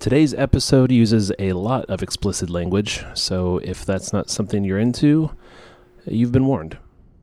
Today's episode uses a lot of explicit language, so if that's not something you're into, you've been warned.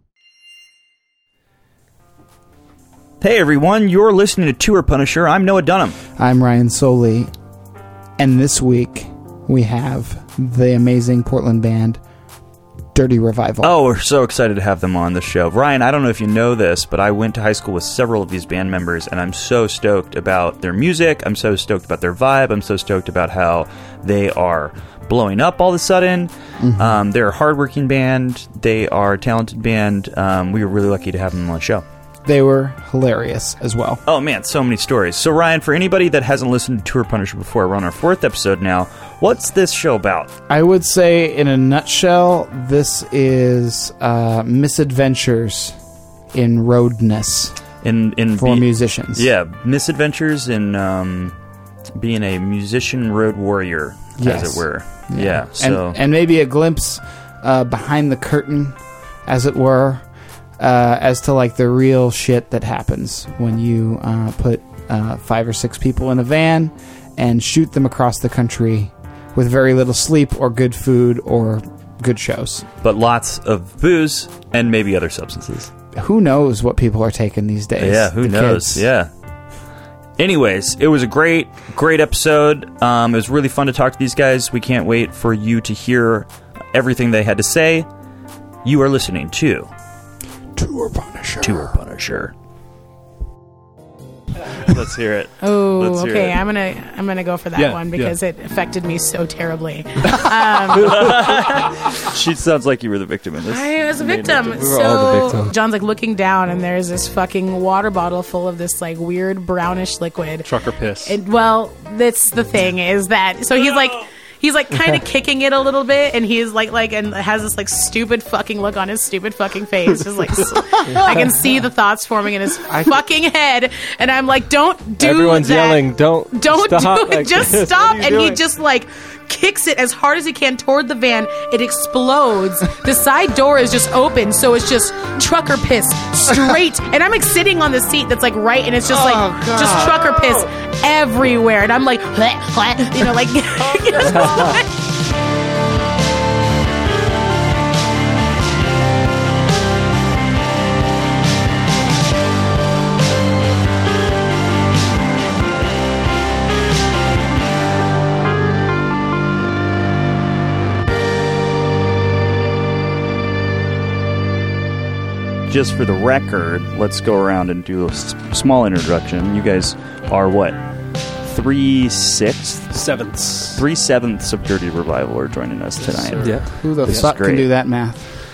Hey everyone, you're listening to Tour Punisher. I'm Noah Dunham. I'm Ryan Soley, and this week we have the amazing Portland band Dirty Revival. Oh, we're so excited to have them on the show. Ryan, I don't know if you know this, but I went to high school with several of these band members, and I'm so stoked about their music. I'm so stoked about their vibe. I'm so stoked about how they are blowing up all of a sudden. Mm-hmm. They're a hardworking band. They are a talented band. We were really lucky to have them on the show. They were hilarious as well. Oh man, so many stories. So Ryan, for anybody that hasn't listened to Tour Punisher before, we're on our 4th episode now. What's this show about? I would say, in a nutshell, this is misadventures in roadness for musicians. Yeah, misadventures in being a musician road warrior, as it were. Yeah. So and maybe a glimpse behind the curtain, as it were. As to like the real shit that happens when you put 5 or 6 people in a van and shoot them across the country with very little sleep or good food or good shows. But lots of booze and maybe other substances. Who knows what people are taking these days? Yeah, who knows? Kids. Yeah. Anyways, it was a great episode. It was really fun to talk to these guys. We can't wait for you to hear everything they had to say. You are listening to Tour Punisher. Tour Punisher. Let's hear it. Oh, okay. I'm gonna go for that one because it affected me so terribly. She sounds like you were the victim in this. I was a victim. We were all the victim. John's like looking down, and there's this fucking water bottle full of this like weird brownish liquid. Trucker piss. That's the thing is that. So he's like kind of kicking it a little bit, and he's like and has this like stupid fucking look on his stupid fucking face. Just like I can see the thoughts forming in his fucking head, and I'm like, don't do Everyone's that. yelling, don't stop do it, like just stop. And he just like kicks it as hard as he can toward the van. It explodes. The side door is just open, so it's just trucker piss straight. And I'm like sitting on the seat that's like right, and it's just like just trucker piss everywhere. And I'm like, you know, like. Just for the record, let's go around and do a small introduction. You guys are what? 3/7 of Dirty Revival are joining us tonight. Yeah. Who the fuck can do that math?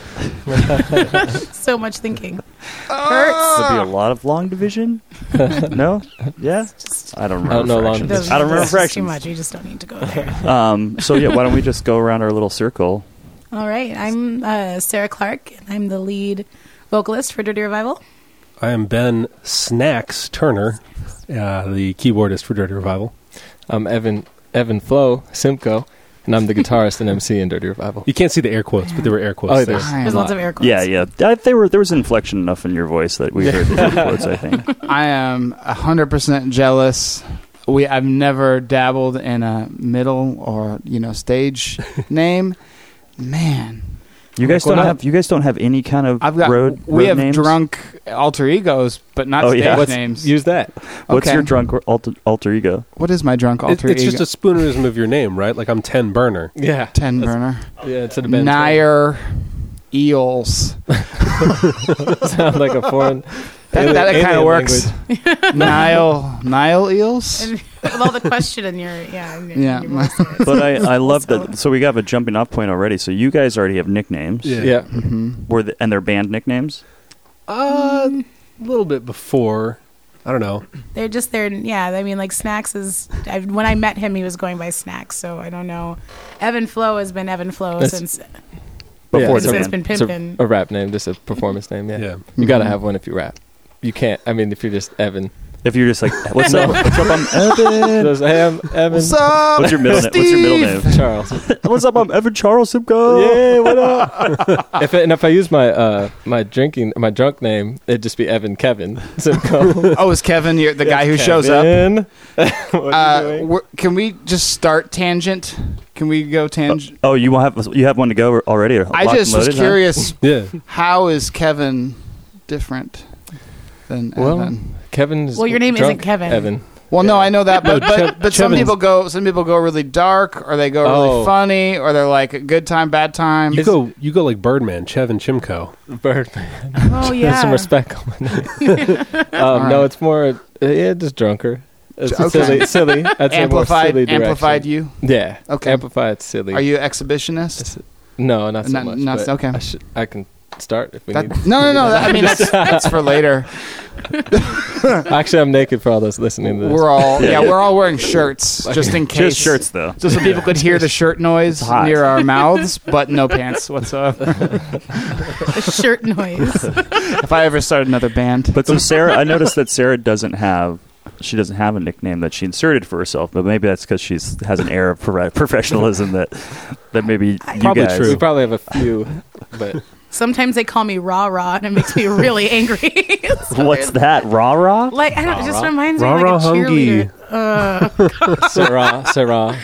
So much thinking. Hurts. Would be a lot of long division? No? Yeah? I don't remember. I don't know long fractions. division. I don't remember It's fractions. too much. You just don't need to go there. So yeah, why don't we just go around our little circle? All right. I'm Sarah Clark, and I'm the lead vocalist for Dirty Revival. I am Ben Snacks Turner, the keyboardist for Dirty Revival. I'm Evan Flo Simcoe, and I'm the guitarist and MC in Dirty Revival. You can't see the air quotes, but there were air quotes Oh, there. There's lots of air quotes. Yeah. There was inflection enough in your voice that we heard the quotes, I think. I am 100% jealous. I've never dabbled in a middle or stage name. Man. You guys don't have any kind of road we have names? drunk alter egos, but not stage names. Use that. What's your drunk alter ego? What is my drunk alter ego? It's just a spoonerism of your name, right? Like I'm 10 Burner. Yeah. 10 burner. Yeah, it's a band. Nair Eels. Sound like a foreign. That kind of works. language. Nile Eels? And with all the question in your Yeah. But I love that. So we got a jumping off point already. So you guys already have nicknames. Yeah. Mm-hmm. And they're band nicknames? A little bit before. I don't know. They're just there. Yeah, I mean, like Snacks is. When I met him, he was going by Snacks, so I don't know. Evan Flo has been Evan Flo since Before since the it's band. been It's pimping. a rap name, just a performance name. Yeah. Yeah. You gotta have one if you rap. You can't. I mean, if you're just Evan, If you're just like, what's up? What's up? I'm Evan. Goes, hey, I'm Evan. What's up? What's your middle name? What's your middle name? Charles. What's up? I'm Evan Charles Simcoe. Yeah, what up? if I use my my drunk name, it'd just be Evan Kevin Simcoe. Oh, is Kevin the guy who shows up? What are you doing? Can we just start tangent? Can we go tangent? Oh, you have one to go already? Or I locked just and was loaded, curious. Yeah. How is Kevin different than Well, Evan? Kevin's Well, your name drunk isn't Kevin. Evan. Well, no, I know that, but some Kevin's- people go really dark, or they go really funny, or they're like a good time, bad time. You go like Birdman, Chevin Chimko. Birdman. Oh There's yeah. some respect on my name. No, it's more just drunker. It's Okay. silly. I'd say more silly direction. Amplified you. Yeah. Okay. Amplified silly. Are you exhibitionist? No, not so much. Not- but okay. I can start if we That, need. no. I mean, that's for later. Actually, I'm naked for all those listening to this. We're all wearing shirts just in case. Just shirts, though. Just so people could hear the shirt noise hot. near our mouths, but no pants whatsoever. The shirt noise. If I ever start another band. But so Sarah, I noticed that Sarah doesn't have a nickname that she inserted for herself, but maybe that's because she has an air of professionalism that maybe you Probably guys. true. We probably have a few, but Sometimes they call me Rah Rah, and it makes me really angry. What's that? Rah rah? Like, I don't. It just reminds me Rah of like Rah a Hungy. cheerleader.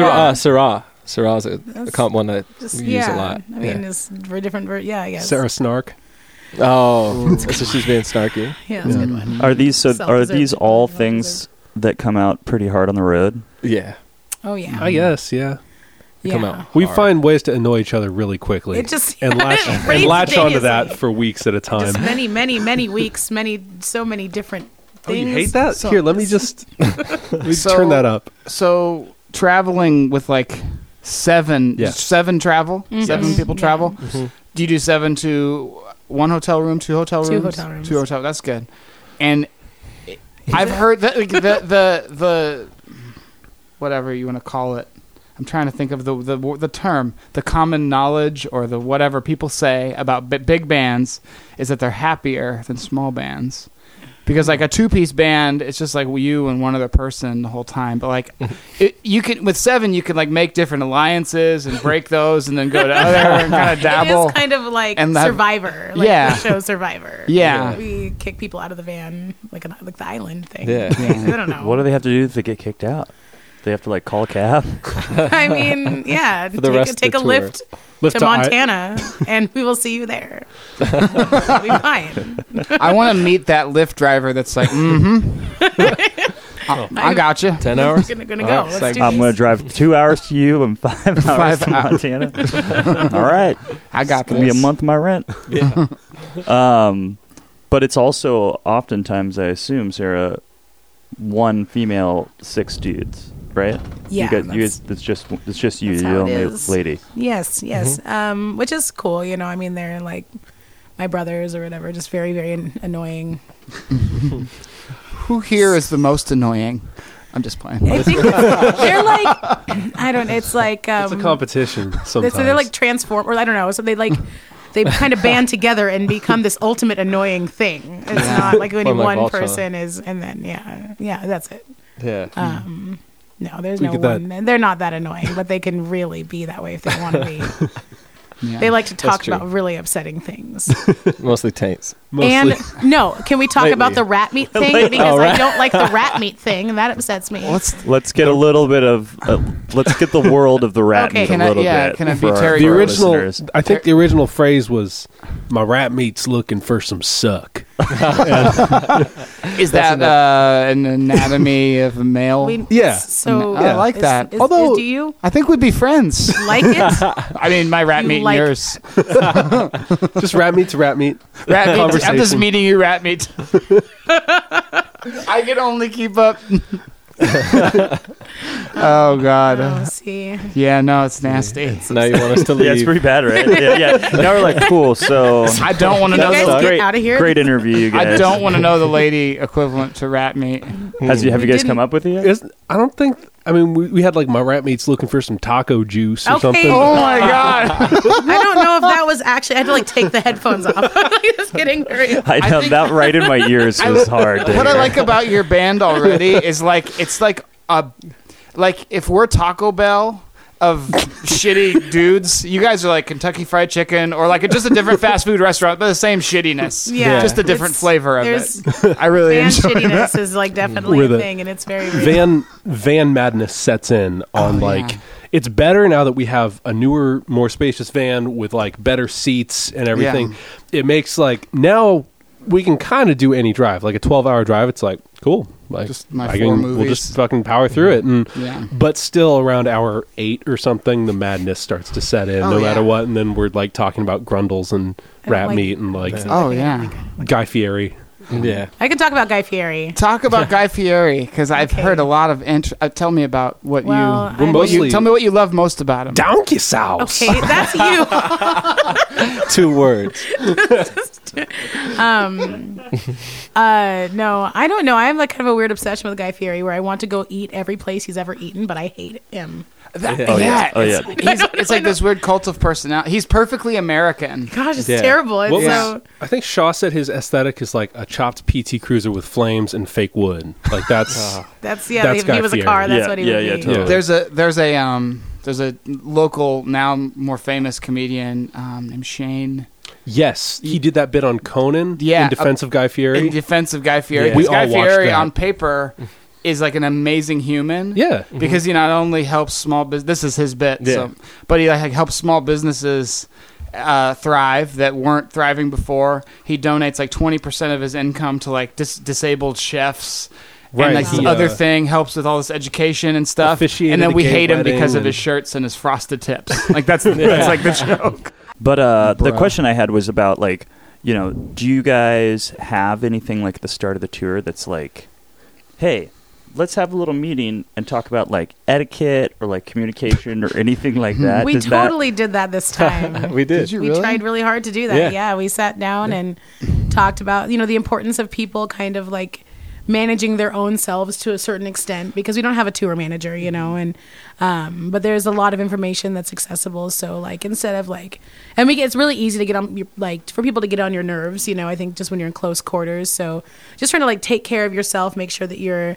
Sarah is a one that Just, we use a lot. I mean, it's for different. I guess. Sarah Snark. Oh, so she's being snarky. Yeah, that's a good one. Are these Self-deserved. all things that come out pretty hard on the road? Yeah. Oh yeah. I guess, yeah. yeah. Come out. We hard. find ways to annoy each other really quickly. It just and latch onto that for weeks at a time. Just many weeks, so many different Oh, things. you hate that? So- Here, let me just So- turn that up. So traveling with like seven travel, Mhm. seven Yes. people Yeah. travel. Mhm. Do you do 7 to one hotel room, 2 hotel Two rooms? hotel rooms. 2 hotel. That's good. And I've heard that like, the whatever you want to call it. I'm trying to think of the term, the common knowledge or the whatever people say about big bands is that they're happier than small bands. Because like a 2-piece band, it's just like you and one other person the whole time. But like, you can with 7, you can like make different alliances and break those, and then go to other and kind of dabble. It is kind of like And that- Survivor, like Yeah. the show Survivor. Yeah. We kick people out of the van, like the island thing. Yeah. I don't know. What do they have to do if they get kicked out? They have to like call a cab. I mean, yeah, For the rest of take the a tour. lift Lift to to Montana, and we will see you there. It'll be fine. I want to meet that Lyft driver that's like, I got you. 10 hours. We're gonna All go. right, Let's thank do you. I'm this. going to drive 2 hours to you and 5 hours 5 to hours. Montana. All right. I got It's going to be a this. month of my rent. Yeah. But it's also oftentimes, I assume, Sarah, 1 female, 6 dudes, right? Yeah, it's just you, that's the how it only is. lady. Yes, which is cool. You know, I mean, they're like my brothers or whatever, just very, very annoying. Who here is the most annoying? I'm just playing. I think they're like, I don't. It's like It's a competition sometimes. So they're like transform, or I don't know. So they kind of band together and become this ultimate annoying thing. It's not like only Or like one Voltron. person is, and then yeah, that's it. Yeah. No, there's We no get one. And they're not that annoying, but they can really be that way if they want to be. Yeah. They like to talk true. about really upsetting things. Mostly taints. Mostly. And no, can we talk Lately. about the rat meat thing? Lately. Because Oh, I right. don't like the rat meat thing, and that upsets me. Let's get a little bit of let's get the world of the rat Okay. meat Can a I- little yeah, bit. can I be for our- Terry the for our original, listeners. I think the original phrase was, "My rat meat's looking for some suck." Is that an anatomy of a male? Yeah. So I like that. Although- do you I think we'd be friends. like it? I mean, my rat You meat like- and yours. Just rat meat to rat meat. Rat meat. I'm just Conversation. meeting you, rat meat. I can only keep up. Oh God. Oh, see. Yeah, no, it's nasty. Now you want us to leave. Yeah, it's pretty bad, right? Yeah. Now we're like, cool. So I don't want to You know. guys The, get great, out of here. great interview, you guys. I don't want to know the lady equivalent to rat meat. Have you guys didn't- come up with it yet? I don't think I mean, we had like my rat mates looking for some taco juice or Okay. something. Oh my god! I don't know if that was actually. I had to like take the headphones off. Just kidding. I know that right in my ears was hard. to What I hear. like about your band already is like it's like if we're Taco Bell of shitty dudes, you guys are like Kentucky Fried Chicken or like just a different fast food restaurant, but the same shittiness. Yeah. Just a different It's- flavor of there's- it. I really Fan enjoy shittiness that. is like definitely With a it. thing, and it's very real. Van madness sets in on Oh, like yeah. it's better now that we have a newer, more spacious van with like better seats and everything. Yeah. It makes like now we can kind of do any drive, like a 12-hour drive. It's like cool, like Just my I 4 We'll movies. just fucking power through it, and Yeah. but still around hour 8 or something, the madness starts to set in, Oh, no yeah. matter what. And then we're like talking about grundles and I don't rat like- meat and like Oh yeah. Guy Fieri. Yeah. I can talk about Guy Fieri. Talk about Guy Fieri because I've Okay. heard a lot of. Tell me about what Well, you. We're I- mostly- Tell me what you love most about him. Donkey sauce. Okay, that's you. 2 words. No, I don't know. I have like kind of a weird obsession with Guy Fieri where I want to go eat every place he's ever eaten, but I hate him. Oh, yeah. Oh, yeah. It's like this weird cult of personality. He's perfectly American. Gosh, it's Yeah. terrible. It's What was- so I think Shaw said his aesthetic is like a chopped PT Cruiser with flames and fake wood. Like that's that's That's if Guy he was a Fieri. car, that's Yeah, what he yeah, would yeah, be. totally. There's a local now more famous comedian named Shane yes, he did that bit on Conan Yeah, in defense of Guy Fieri. in defense of Guy Fieri. Yeah. Because We Guy all watched Fieri that. on paper is like an amazing human. Yeah, Because he not only helps small business. This is his bit. Yeah. So, but he like helps small businesses thrive that weren't thriving before. He donates like 20% of his income to like disabled chefs. Right, And like he, this other thing helps with all this education and stuff. officiated And then a we gay hate him wedding because of and- his shirts and his frosted tips. Like that's like the joke. But the Bruh. question I had was about like, you know, do you guys have anything like at the start of the tour that's like, hey, let's have a little meeting and talk about like etiquette or like communication or anything like that? We Does that- totally did that this time. We did. you We tried really hard to do that. Yeah. Yeah, we sat down and talked about, the importance of people kind of like managing their own selves to a certain extent because we don't have a tour manager, and but there's a lot of information that's accessible. So like instead of like, and it's really easy to get on your, like for people to get on your nerves, I think just when you're in close quarters. So just trying to like take care of yourself, make sure that you're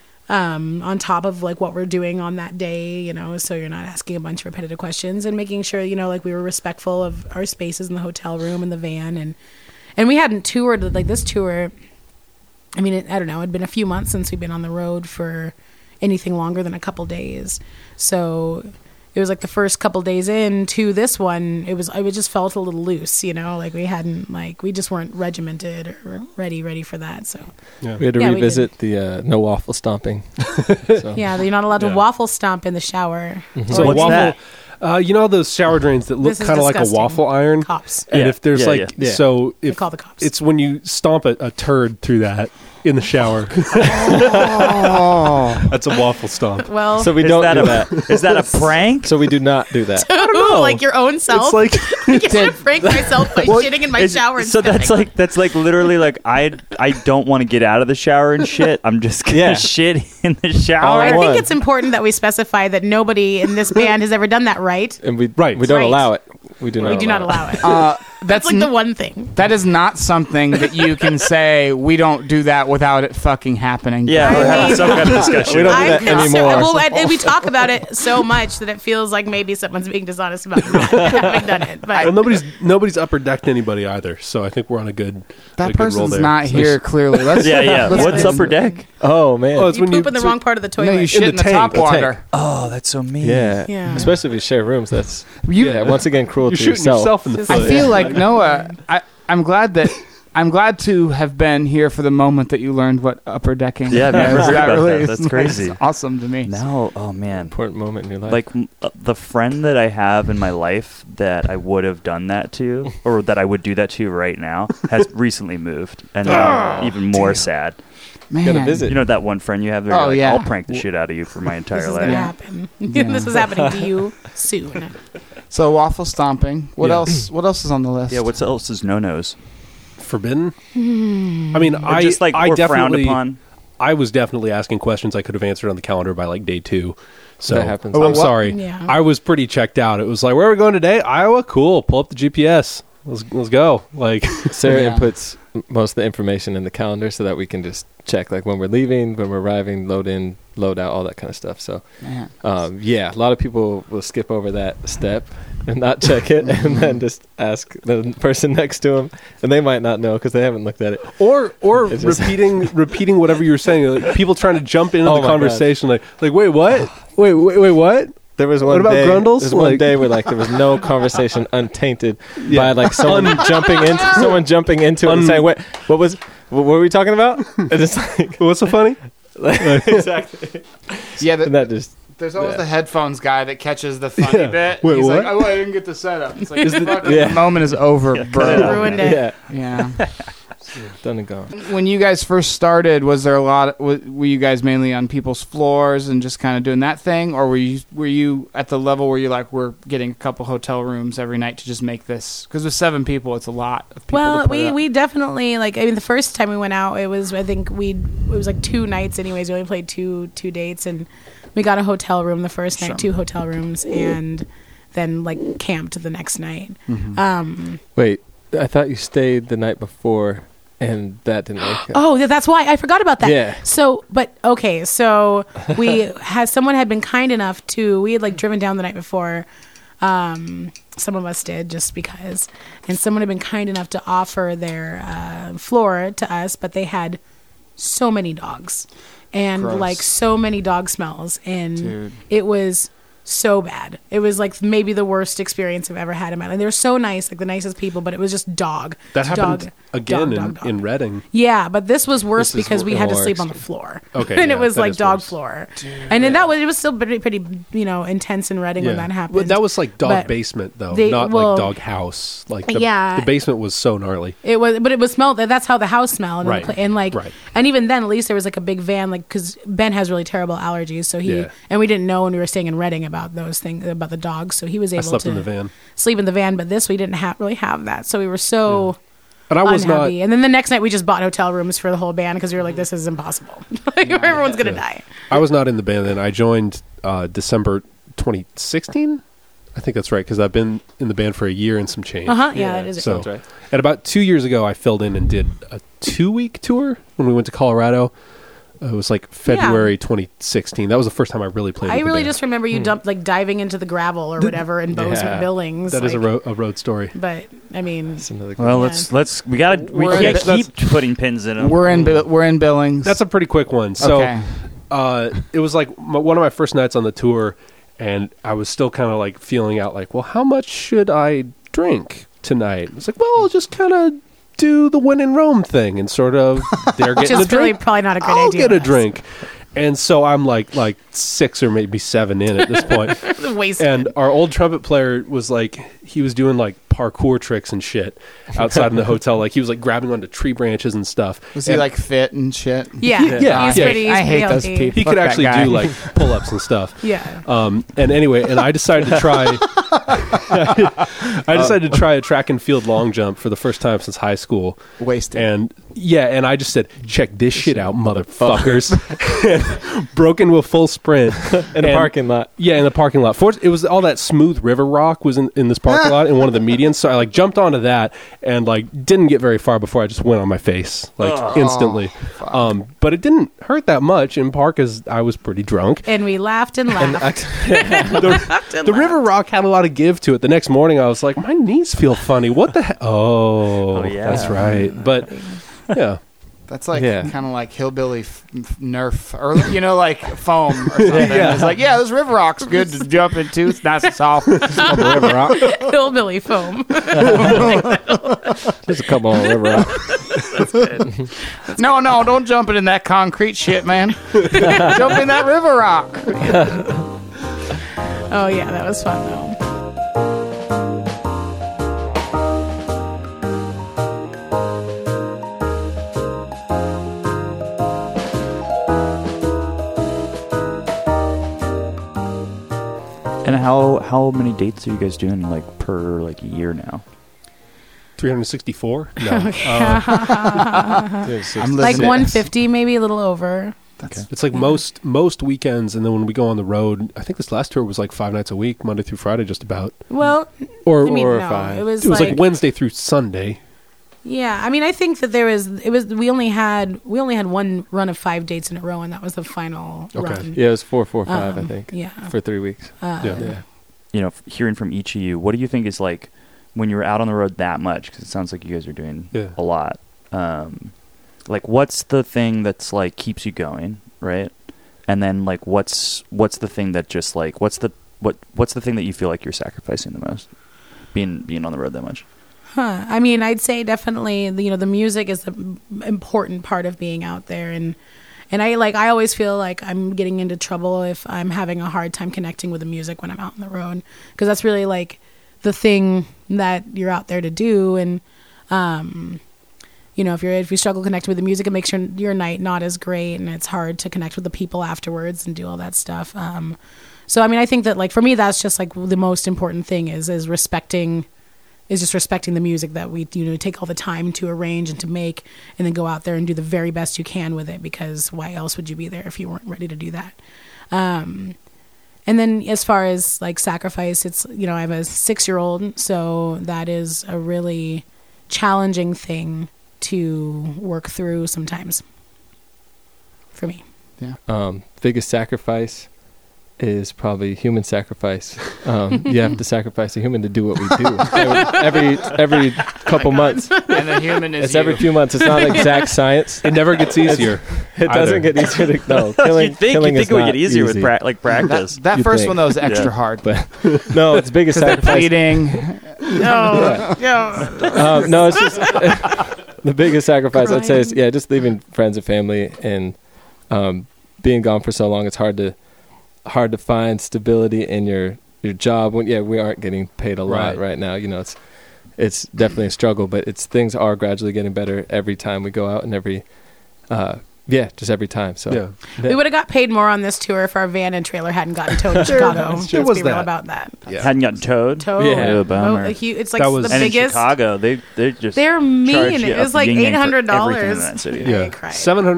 on top of like what we're doing on that day, so you're not asking a bunch of repetitive questions and making sure, like we were respectful of our spaces in the hotel room and the van and we hadn't toured like this tour. I mean, I don't know, it'd been a few months since we've been on the road for anything longer than a couple days. So it was like the first couple days into this one, it just felt a little loose, like we just weren't regimented or ready for that. So We had to Yeah, we revisit the no waffle stomping. So. yeah, you're not allowed to Yeah. waffle stomp in the shower. so What's waffle. that? You know those shower drains that look This is kind of like a disgusting. waffle iron. Cops. And Yeah, if there's yeah, like yeah. so, They if call the cops. it's when you stomp a turd through that in the shower, Oh, that's a waffle stomp. Well, So we Is don't that do a that. is that a prank? So we do not do that. like your own self. It's like I can't prank myself by shitting in my Is- shower. And so that's spitting. like literally like I don't want to get out of the shower and shit. I'm just gonna Yeah. shit in the All shower. I right. think it's important that we specify that nobody in this band has ever done that, right? And we Right. we don't Right. allow it. We do not. We do not allow it. that's That's like the n- one thing. that is not something that you can say. We don't do that without it fucking happening. Yeah, we're having some kind of discussion. We don't do that anymore. Well, and we talk about it so much that it feels like maybe someone's being dishonest about not having done it. well, But nobody's upper decked anybody either. So I think we're on a good. that a good roll person's there. not So- here. Clearly, let's, Yeah. let's- What's upper deck? Oh man. Oh, it's you when poop in the so- wrong part of the toilet. No, you shit in the, tank, top the tank. water. Oh, that's so mean. yeah. Yeah. Especially if you share rooms. That's You- once again cruel You're to shooting yourself. yourself in the Just- foot. I feel like Noah. I'm glad to have been here for the moment that you learned what upper decking. Yeah, I've never is. heard That about really that. is That's nice. crazy. Awesome to me. Now, oh man, Important moment in your life. like the friend that I have in my life that I would have done that to, or that I would do that to right now, has recently moved, and now I'm even more sad. Man, gotta visit. You know that one friend you have there? Oh, like, yeah. I'll prank the shit out of you for my entire this is life. going to Yeah. happen. Yeah. This is happening to you soon. So waffle stomping. What Yeah. else? What else is on the list? Yeah, what's else is no-nos? Forbidden. I mean, Or just like I or frowned definitely upon? I was definitely asking questions I could have answered on the calendar by like day 2. So That happens. I'm sorry. Yeah. I was pretty checked out. It was like, where are we going today? Iowa? Cool. Pull up the GPS. Let's go. Like, Sarah Yeah. inputs most of the information in the calendar so that we can just check like when we're leaving, when we're arriving, load in, load out, all that kind of stuff. So Man. yeah, a lot of people will skip over that step and not check it and then just ask the person next to them, and they might not know because they haven't looked at it. or It's just- repeating whatever you were saying. Like, people trying to jump into Oh the my conversation. Like, wait, what? Wait, what? There was What one about day, Grundles? There's one Like- day where like there was no conversation untainted Yeah. by like someone jumping into it and saying, "Wait, what were we talking about?" And it's like, What's so funny? exactly. Yeah, And that just there's always yeah. the headphones guy that catches the funny Yeah. bit. Wait, He's what? like, oh, I didn't get the setup. It's like, yeah. the moment is over, bro. Ruined it. yeah, Yeah. done and gone. When you guys first started, was there a lot? Were you guys mainly on people's floors and just kind of doing that thing, or were you at the level where you're like, we're getting a couple hotel rooms every night to just make this? Because with 7 people, it's a lot of people. Well, to put up. we definitely like. I mean, the first time we went out, it was like 2 nights. Anyways, we only played two dates, and we got a hotel room the first night, 2 hotel rooms, and then like camped the next night. Wait, I thought you stayed the night before, and that didn't work. Oh, that's why I forgot about that. Yeah. So, but okay, so someone had been kind enough to. We had like driven down the night before. Some of us did just because, and someone had been kind enough to offer their floor to us, but they had so many dogs and Gross. like so many dog smells, and Dude. it was so bad. It was like maybe the worst experience I've ever had in my life. They were so nice, like the nicest people, but it was just dog. That happened Dog, again dog. in Reading. Yeah, but this was worse This is because we had to more sleep on the extreme. floor. Okay, and yeah, it was that like is dog worse. floor. And then it was still pretty intense in Reading when that happened. Well, that was like dog But basement though, they- not well, like dog house. Like the, Yeah. the basement was so gnarly. It was, but it was smelled. That's how the house smelled, and, Right. and like, Right. and even then, at least there was like a big van, like because Ben has really terrible allergies, so he Yeah. and we didn't know when we were staying in Reading about those things about the dogs, so he was I able slept to in the van, sleep in the van. But this we didn't really have that, so we were so and I was unhappy. not. And then the next night we just bought hotel rooms for the whole band because we were like, this is impossible. Like everyone's gonna die. I was not in the band then. I joined December 2016. I think that's right because I've been in the band for a year and some change. Yeah, that is it. So, Sounds right. and about 2 years ago, I filled in and did a 2-week tour when we went to Colorado. It was like February 2016. That was the first time I really played. I with the really band. just remember you diving into the gravel or whatever in Bozeman Yeah. Billings. That is like, a road story. But I mean, That's another Well, Yeah. we We're can't in- keep putting pins in them. We're in Billings. That's a pretty quick one. So okay. it was like one of my first nights on the tour, and I was still kind of like feeling out like, well, how much should I drink tonight? It's like, well, I'll just kind of do the when in Rome thing and sort of they're which getting is the really drink. probably not a great I'll idea. get a drink. And so I'm like 6 or maybe 7 in at this point. Wasted. And our old trumpet player was like, he was doing like parkour tricks and shit outside in the hotel. Like he was like grabbing onto tree branches and stuff. Was he And like fit and shit? yeah, Yeah, he's yeah. pretty. He's I hate pretty those healthy. people. he Fuck could that actually guy. do like pull-ups and stuff. Yeah. And anyway, and I decided to try. I decided to try a track and field long jump for the first time since high school. Wasted. And and I just said, "Check this shit out, motherfuckers!" And broke into a full sprint in a parking lot. Yeah, in the parking lot. It was all that smooth river rock was in this parking lot in one of the medians. So I like jumped onto that and like didn't get very far before I just went on my face like instantly. But it didn't hurt that much in part because I was pretty drunk. And we laughed and laughed. The river rock had a lot of give to it. The next morning, I was like, my knees feel funny. What the heck? Oh, yeah. that's right. But yeah, That's like Yeah. kind of like hillbilly Nerf, or like foam or something. It's like, yeah, this river rock's good to jump into. It's nice and soft. It's called the river rock. Hillbilly foam. Just a couple on river rock. No, don't jump in that concrete shit, man. Jump in that river rock. Oh yeah, that was fun though. And how many dates are you guys doing like per like year now? 364? No. I'm Like listening. 150, maybe a little over. It's like most weekends, and then when we go on the road, I think this last tour was like 5 nights a week, Monday through Friday, just about. Well, Or I mean, or no, 5. it was like Wednesday through Sunday. Yeah, I mean, I think that we only had one run of 5 dates in a row, and that was the final run. Yeah, it was 4, 4, 5, I think. Yeah. For 3 weeks. Yeah. You know, hearing from each of you, what do you think is like when you're out on the road that much? Because it sounds like you guys are doing a lot. Like, what's the thing that's like keeps you going, right? And then like, what's the thing that just like what's the thing that you feel like you're sacrificing the most, being on the road that much? I mean, I'd say definitely, the music is the important part of being out there, and I always feel like I'm getting into trouble if I'm having a hard time connecting with the music when I'm out on the road, because that's really like the thing that you're out there to do, and if you struggle connecting with the music, it makes your night not as great, and it's hard to connect with the people afterwards and do all that stuff. So I mean, I think that like for me, that's just like the most important thing is respecting the music that we take all the time to arrange and to make, and then go out there and do the very best you can with it, because why else would you be there if you weren't ready to do that? And then as far as like sacrifice, it's, I have a 6-year-old, so that is a really challenging thing to work through sometimes for me. Yeah. Biggest sacrifice is probably human sacrifice. You have to sacrifice a human to do what we do every couple months. And the human is It's every few months. It's not exact science. It never gets easier. It doesn't get easier. Killing You'd think it would get easier with practice. practice. That You'd first think. one, though, was extra Yeah. hard. But no, it's biggest Because they're sacrifice. bleeding. No, it's just the biggest sacrifice I'd say is just leaving friends and family, and being gone for so long. It's hard to find stability in your job when we aren't getting paid a lot right now. It's definitely a struggle, but things are gradually getting better every time we go out, and just every time. So We would have got paid more on this tour if our van and trailer hadn't gotten towed in Chicago. Let's There was be real that. about that. Yeah. Hadn't gotten towed. Yeah. Oh, bummer. It's like That was- the And in biggest. Chicago, they just They're mean. charge you It was up like yin-yang for everything $800. in that city. I cried.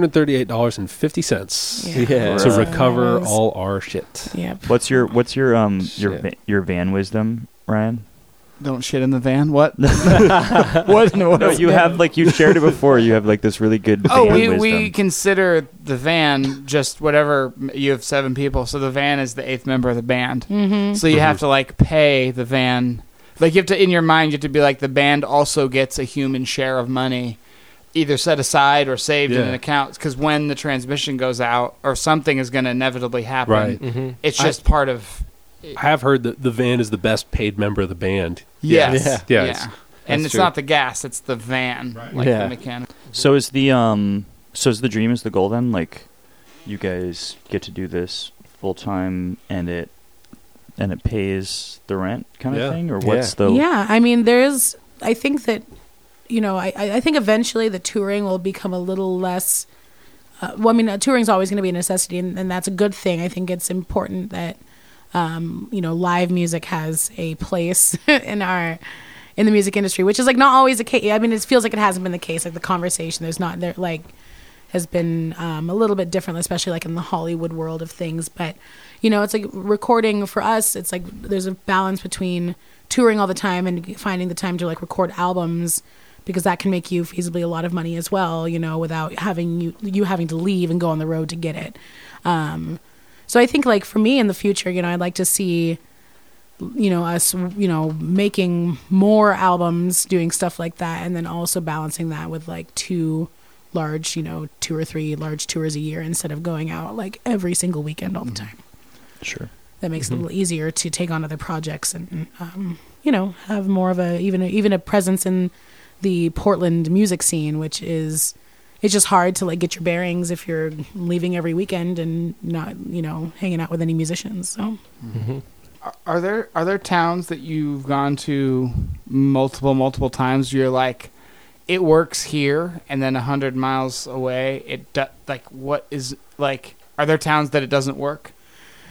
$738.50 Yeah. to So recover that was- all our shit. Yep. What's your Shit. your van wisdom, Ryan? Don't shit in the van. What? what? No, you have you shared it before. You have like this really good van we wisdom. consider the van just whatever. You have 7 people, so the van is the 8th member of the band. Mm-hmm. So you have to pay the van. You have to, in your mind, you have to be like, the band also gets a human share of money, either set aside or saved in an account, because when the transmission goes out or something is going to inevitably happen, Right. Mm-hmm. it's just part of. I have heard that the van is the best paid member of the band. Yes. Yeah. Yeah. And it's true. not the gas; it's the van, Yeah. the mechanic. So is the dream, is the goal then? Like, you guys get to do this full time, and it pays the rent kind of Yeah. thing, or what's the? Yeah, I mean, I think that, I think eventually the touring will become a little less. Touring is always going to be a necessity, and that's a good thing. I think it's important that, live music has a place in the music industry, which is not always the case. I mean, it feels like it hasn't been the case. Like the conversation, has been a little bit different, especially in the Hollywood world of things. But it's like recording for us. It's like there's a balance between touring all the time and finding the time to record albums, because that can make you feasibly a lot of money as well. Without having you having to leave and go on the road to get it. So I think for me in the future, I'd like to see, us, making more albums, doing stuff like that, and then also balancing that with 2 large, 2 or 3 large tours a year instead of going out every single weekend all the time. Sure. That makes it a little easier to take on other projects and, have more of even a presence in the Portland music scene, which is. It's just hard to get your bearings if you're leaving every weekend and not, hanging out with any musicians. So, Are there towns that you've gone to multiple times where you're it works here, and then 100 miles away, what is are there towns that it doesn't work?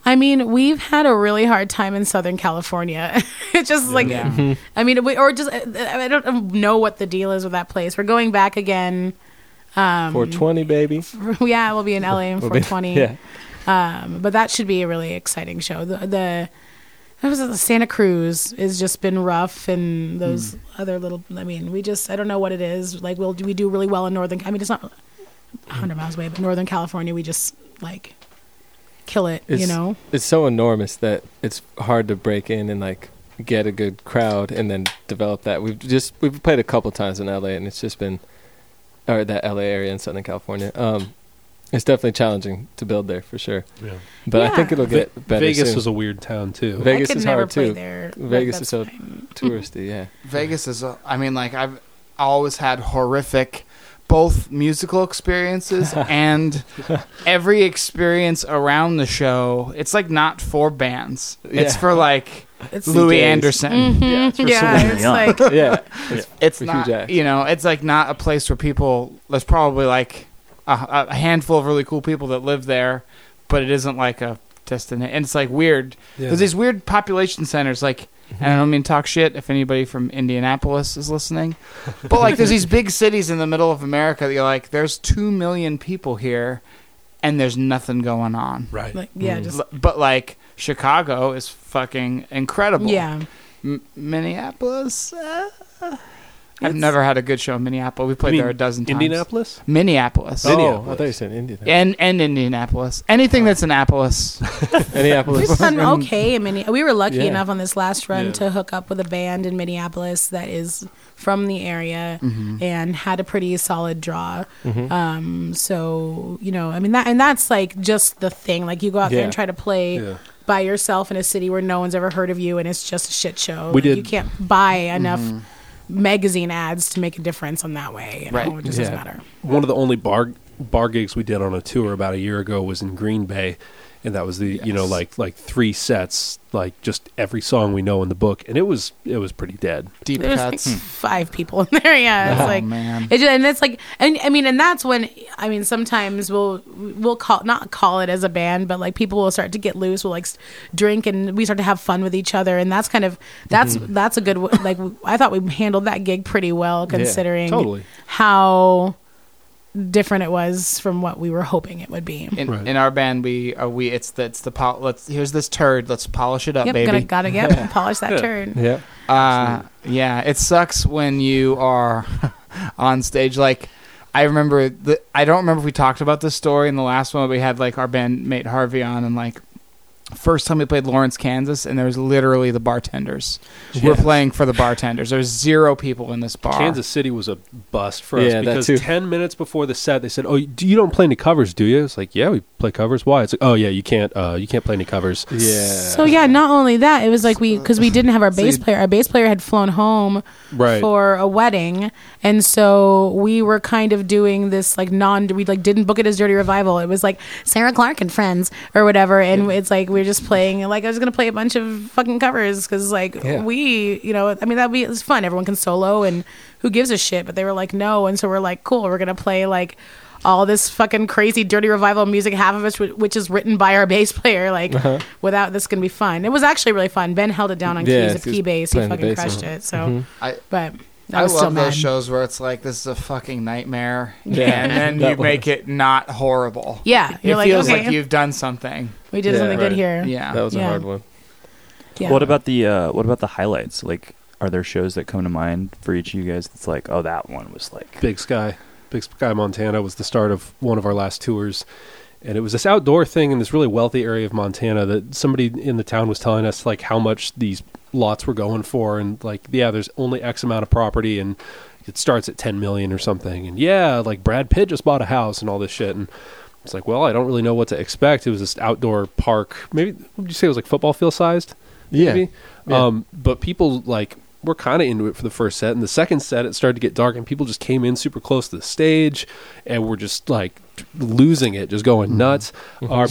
I mean, we've had a really hard time in Southern California. It's just like, I mean, I don't know what the deal is with that place. We're going back again. 420, baby. Yeah, we'll be in LA in 420. Yeah. But that should be a really exciting show. The Santa Cruz has just been rough, and those other little. I mean, I don't know what it is. Like, we do really well in Northern. I mean, it's not 100 miles away, but Northern California, we just like kill it. It's so enormous that it's hard to break in and like get a good crowd and then develop that. We've played a couple times in LA, and it's just been, or that LA area in Southern California. It's definitely challenging to build there for sure. Yeah. But I think it'll get better. Vegas soon. was a weird town too. Vegas is never hard too. There, Vegas is so touristy. Yeah. Vegas is. I've always had horrific, both musical experiences and every experience around the show. It's like not for bands. It's for like Louis Anderson. Mm-hmm. It's like it's not. It's like not a place where people. There's probably like a handful of really cool people that live there, but it isn't like a destination. And it's like weird. Yeah. There's these weird population centers, like, and I don't mean to talk shit if anybody from Indianapolis is listening, but like there's these big cities in the middle of America that you're like, there's 2 million people here, and there's nothing going on. Right. Like, but like Chicago is fucking incredible. Yeah. Minneapolis. I've never had a good show in Minneapolis. We played there a dozen times. Minneapolis? Minneapolis. Oh, I thought you said Indianapolis. And Indianapolis. Anything that's Annapolis. Minneapolis. We've done okay in Minneapolis. We were lucky enough on this last run to hook up with a band in Minneapolis that is from the area and had a pretty solid draw. So, I mean, that's like just the thing. Like, you go out there and try to play by yourself in a city where no one's ever heard of you, and it's just a shit show. You can't buy enough magazine ads to make a difference on that way. It just doesn't matter. One of the only bar gigs we did on a tour about a year ago was in Green Bay, and that was the like 3 sets, like just every song we know in the book, and it was pretty dead. Deep There's cuts. like 5 people in there. It's man. It's like, and I mean, and that's when, I mean, sometimes we'll not call it as a band, but like people will start to get loose. We'll like drink and we start to have fun with each other, and that's kind of that's a good like. I thought we handled that gig pretty well, considering how different it was from what we were hoping it would be. In our band, here's this turd. Let's polish it up, baby. Gotta polish that turd. Yeah. It sucks when you are on stage. Like, I don't remember if we talked about this story in the last one. But we had like our bandmate Harvey on, and like first time we played Lawrence, Kansas, and there was literally the bartenders. We're playing for the bartenders. There's 0 people in this bar. Kansas City was a bust for us because 10 minutes before the set, they said, "Oh, you don't play any covers, do you?" It's like, "Yeah, we play covers." Why? It's like, "Oh yeah, you can't play any covers." Yeah. So not only that, it was like because we didn't have our bass player. Our bass player had flown home for a wedding, and so we were kind of doing this like we like didn't book it as Dirty Revival. It was like Sarah Clark and Friends or whatever, and it's like we were just playing. Like, I was gonna play a bunch of fucking covers because like we, I mean, it's fun. Everyone can solo, and who gives a shit? But they were like, no, and so we're like, cool. We're gonna play like all this fucking crazy Dirty Revival music, half of it which is written by our bass player. Like, without this, gonna be fun. It was actually really fun. Ben held it down on keys of key bass. He fucking crushed it. So, but. I love those shows where it's like, this is a fucking nightmare, and then you make it not horrible. Yeah, it feels like you've done something. We did something good here. Yeah, that was a hard one. Yeah. What about the highlights? Like, are there shows that come to mind for each of you guys that's like, oh, that one was like Big Sky, Montana was the start of one of our last tours. And it was this outdoor thing in this really wealthy area of Montana that somebody in the town was telling us like how much these lots were going for, and like, there's only X amount of property, and it starts at 10 million or something. And like Brad Pitt just bought a house and all this shit. And it's like, well, I don't really know what to expect. It was this outdoor park. Maybe, would you say it was like football field sized? Maybe? Yeah. But people like were kind of into it for the first set, and the second set it started to get dark, and people just came in super close to the stage and were just like losing it, just going nuts. Our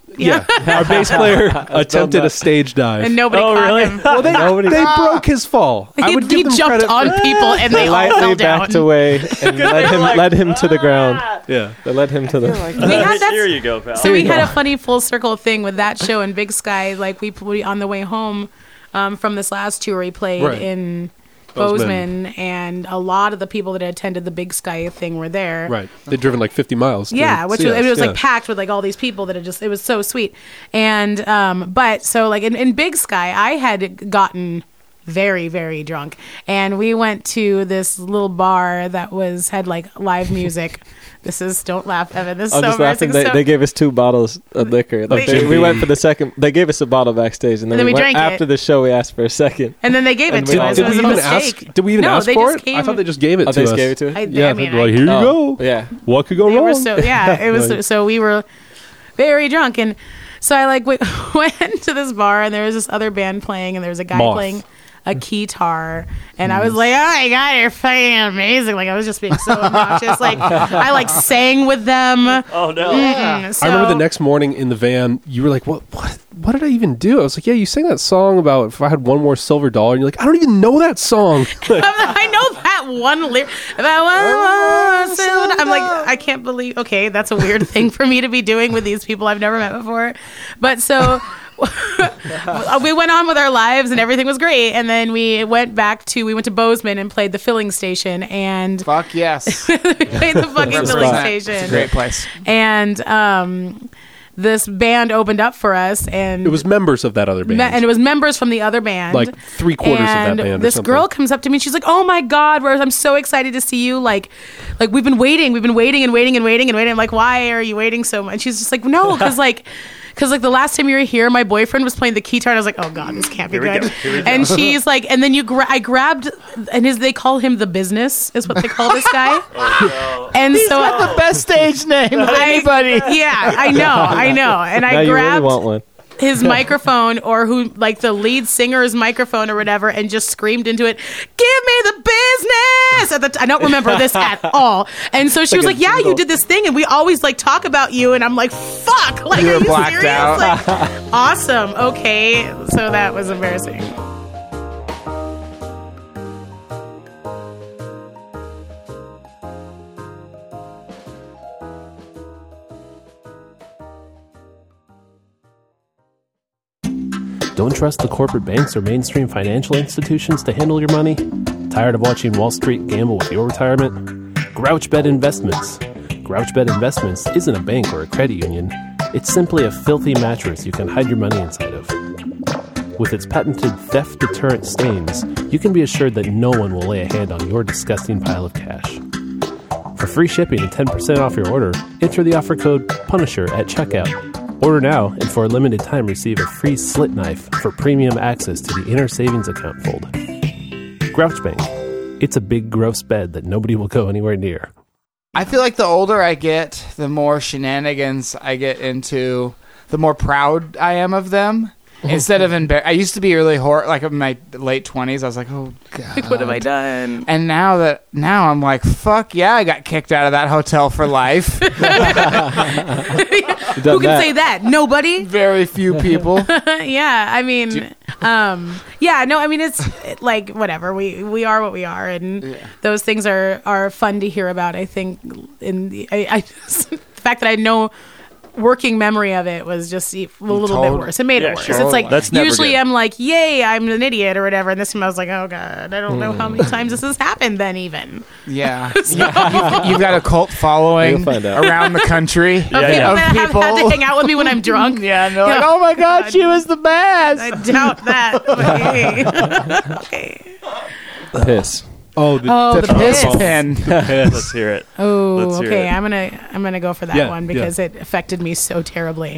bass player attempted a stage dive, and nobody caught him. Well, they broke his fall. I would give them jumped credit on people, and they all lightly fell down. backed away and led him to the ground. Yeah. That led him to the. We had that. Here you go, pal. So we had a funny full circle thing with that show in Big Sky. Like we on the way home from this last tour, we played Right. in Bozeman. Bozeman, and a lot of the people that attended the Big Sky thing were there. Right. They'd driven like 50 miles. to Yeah, which see was, us. it was Yeah. like packed with like all these people that it was so sweet. And but so like in Big Sky, I had gotten very, very drunk, and we went to this little bar that had like live music. Don't laugh, Evan. This is I'm so just laughing. embarrassing. They gave us 2 bottles of liquor. Like, They- we went for the second. They gave us a bottle backstage, and then we went drank after it. the show. We asked for a second. And then they gave it And to we- us. Did It was we a even mistake. ask? Did we even No, ask they for just it? I came- thought they just gave it Oh, to they us. just gave it to us. Yeah, I mean, they're like, here you Oh, go. yeah. What could go They wrong? were so it was Like- so we were very drunk, and so I like went to this bar, and there was this other band playing, and there was a guy Moth. playing a guitar, and I was like, oh my god, you're fucking amazing. Like I was just being so obnoxious. Like I like sang with them. Oh no! So, I remember the next morning in the van, you were like, "What did I even do?" I was like, "Yeah, you sang that song about if I had one more silver dollar," and you're like, "I don't even know that song." Like, I know that one lyric. I'm like, I can't believe. Okay, that's a weird thing for me to be doing with these people I've never met before. But so we went on with our lives, and everything was great. And then we went to Bozeman and played the filling station, and Fuck yes. we played the fucking filling spot. station. It's a great place. And this band opened up for us, and it was members of that other band, and it was members from the other band, like 3/4 of that and band. or this something. girl comes up to me and she's like, "Oh my god, I'm so excited to see you! Like we've been waiting and waiting and waiting and waiting." I'm like, "Why are you waiting so much?" She's just like, "No, because the last time you were here, my boyfriend was playing the guitar, and I was like, oh god, this can't be Here we good." go, here we go. And she's like, and then I grabbed, and they call him the Business, is what they call this guy. And so The best stage name of anybody. yeah, I know, and Now I you really grabbed want one. his microphone, or the lead singer's microphone or whatever, and just screamed into it, "Give me the business!" I don't remember this at all. And so she was like, "Yeah, you did this thing, and we always talk about you." And I'm like, "Fuck!" Like, You were are you blacked serious? out. Like, awesome. Okay, so that was embarrassing. Don't trust the corporate banks or mainstream financial institutions to handle your money? Tired of watching Wall Street gamble with your retirement? Grouchbed Investments. Grouchbed Investments isn't a bank or a credit union. It's simply a filthy mattress you can hide your money inside of. With its patented theft deterrent stains, you can be assured that no one will lay a hand on your disgusting pile of cash. For free shipping and 10% off your order, enter the offer code PUNISHER at checkout. Order now, and for a limited time receive a free slit knife for premium access to the inner savings account fold. Grouch Bank. It's a big gross bed that nobody will go anywhere near. I feel like the older I get, the more shenanigans I get into, the more proud I am of them. Instead of I used to be really like in my late 20s, I was like, oh god, Like, what have I done? and now I'm like, fuck yeah, I got kicked out of that hotel for life. You've Who done can that. say that? Nobody. Very few people. Yeah, I mean, yeah, no, I mean, it's like whatever. We are what we are, and those things are fun to hear about. I think the fact that I know working memory of it was just a little bit worse. It made it worse. sure. It's like That's never usually good. I'm like, yay, I'm an idiot or whatever, and this time I was like, oh god, I don't know how many times this has happened. Then even Yeah. You've got a cult following You'll find out. around the country people of that have people. had to hang out with me when I'm drunk. Yeah, and they're like, Yeah. oh my god, she was the best. I doubt that. But hey. Okay. Piss. Oh, the The Piss piss. pen. Let's hear it. Oh, Let's hear okay. it. I'm gonna go for that Yeah, one because it affected me so terribly.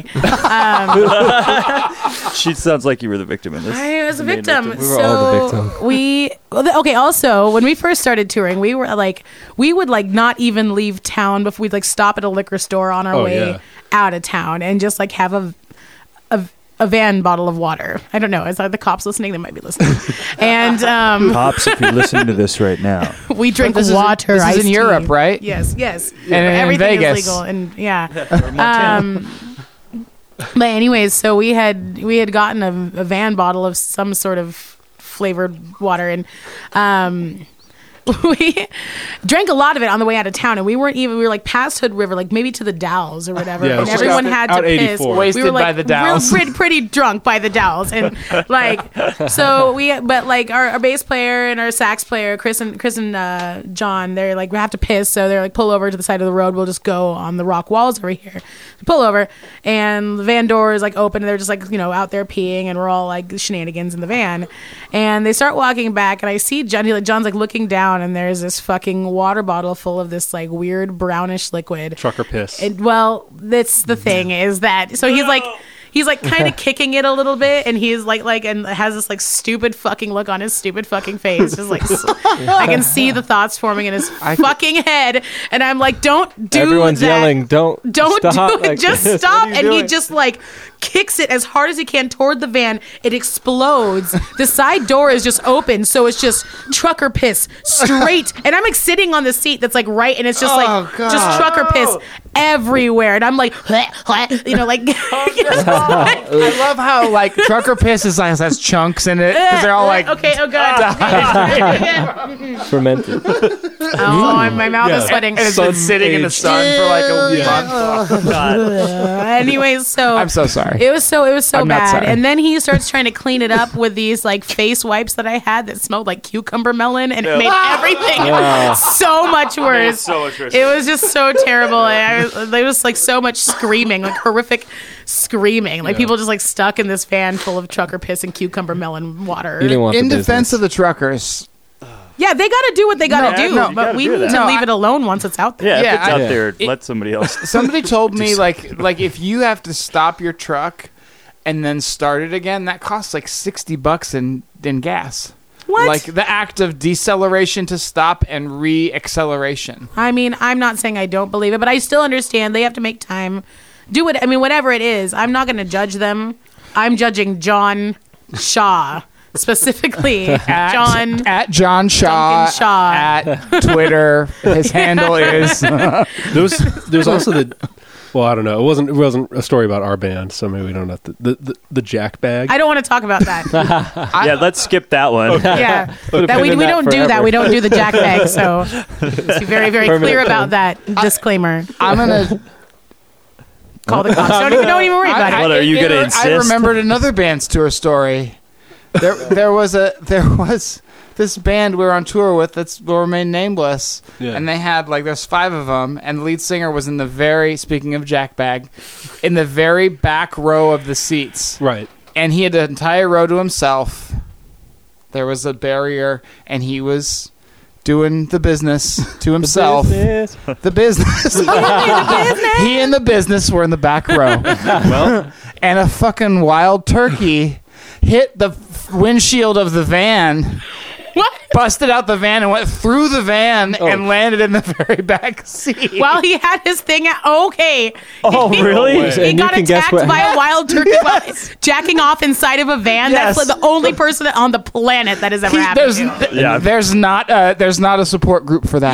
She sounds like you were the victim in this. I was a The main victim. victim. We were all the victim. Also, when we first started touring, we were we would not even leave town before we'd stop at a liquor store on our way yeah. out of town and just have a van bottle of water. I don't know. Is that the cops listening? They might be listening. And Cops, if you're listening to this right now, we drink This is- water. this is in iced tea. Europe, right? Yes. And in Everything Vegas. is legal. And yeah. But anyways, so we had gotten a van bottle of some sort of flavored water, and we drank a lot of it on the way out of town, and we were like past Hood River, like maybe to the Dalles or whatever, Yeah, and it's everyone out- had out to piss. 84. Wasted we were like by the Dalles. pretty drunk by the Dalles, and like but like our bass player and our sax player Chris and John, they're like, we have to piss, so they're like, pull over to the side of the road, we'll just go on the rock walls over here. Pull over, and the van door is like open, and they're just like, out there peeing, and we're all like shenanigans in the van, and they start walking back, and I see John's like looking down, and there's this fucking water bottle full of this like weird brownish liquid. Trucker piss. And, well, that's the thing is that so he's like kind of kicking it a little bit, and he's like and has this like stupid fucking look on his stupid fucking face, just like I can see the thoughts forming in his fucking head, and I'm like, don't do Everyone's that. yelling, don't Stop. do it, like, just what stop. are you And he doing? just like kicks it as hard as he can toward the van. It explodes. The side door is just open, so it's just trucker piss straight. And I'm like sitting on the seat that's like right, and it's just just trucker piss everywhere. And I'm like, like. I love how like trucker piss is like has chunks in it because they're all like okay, oh god. fermented. Oh, my mouth is sweating. and it's been sitting in the sun for like a month. Anyways, so I'm so sorry. It was so I'm not bad. sorry. And then he starts trying to clean it up with these like face wipes that I had that smelled like cucumber melon, and it made everything so much worse. It was just so terrible. There was like so much screaming, like horrific screaming, like people just like stuck in this van full of trucker piss and cucumber melon water. You didn't want In the defense business. of the truckers, Yeah, they got to do what they got to do, no, you but gotta we do need that. to No, leave I- it alone once it's out there. Yeah, Yeah, if it's out I- there, let somebody else. somebody told me like if you have to stop your truck and then start it again, that costs like $60 in gas. What? Like the act of deceleration to stop and re-acceleration. I mean, I'm not saying I don't believe it, but I still understand they have to make time. Do it. I mean, whatever it is, I'm not going to judge them. I'm judging John Shaw specifically. John. At John Shaw, Duncan Shaw. at Twitter. His handle is There's also the. Well, I don't know. It wasn't a story about our band, so maybe we don't have to. The Jack Bag. I don't want to talk about that. Yeah, let's skip that one. Yeah, Put a that pin we in that don't do that. forever. We don't do the jack bag. So let's be very, very clear about that disclaimer. I'm gonna. Call the cops. Don't even worry about it. What, are you gonna I insist? remembered another band's tour story. There was this band we were on tour with that's will remain nameless, Yeah. and they had like there's 5 of them, and the lead singer was in the speaking of Jack Bag, in the very back row of the seats, Right. and he had the entire row to himself. There was a barrier, and he was doing the business to himself. The business. He and the business were in the back row. Well, And a fucking wild turkey hit the windshield of the van, What? busted out the van, and went through the van and landed in the very back seat. While he had his thing at okay. Oh, really? He And you got can guess attacked what- by a wild turkey while jacking off inside of a van. Yes. That's like the only person on the planet that has ever happened to. Yeah. There's not a support group for that.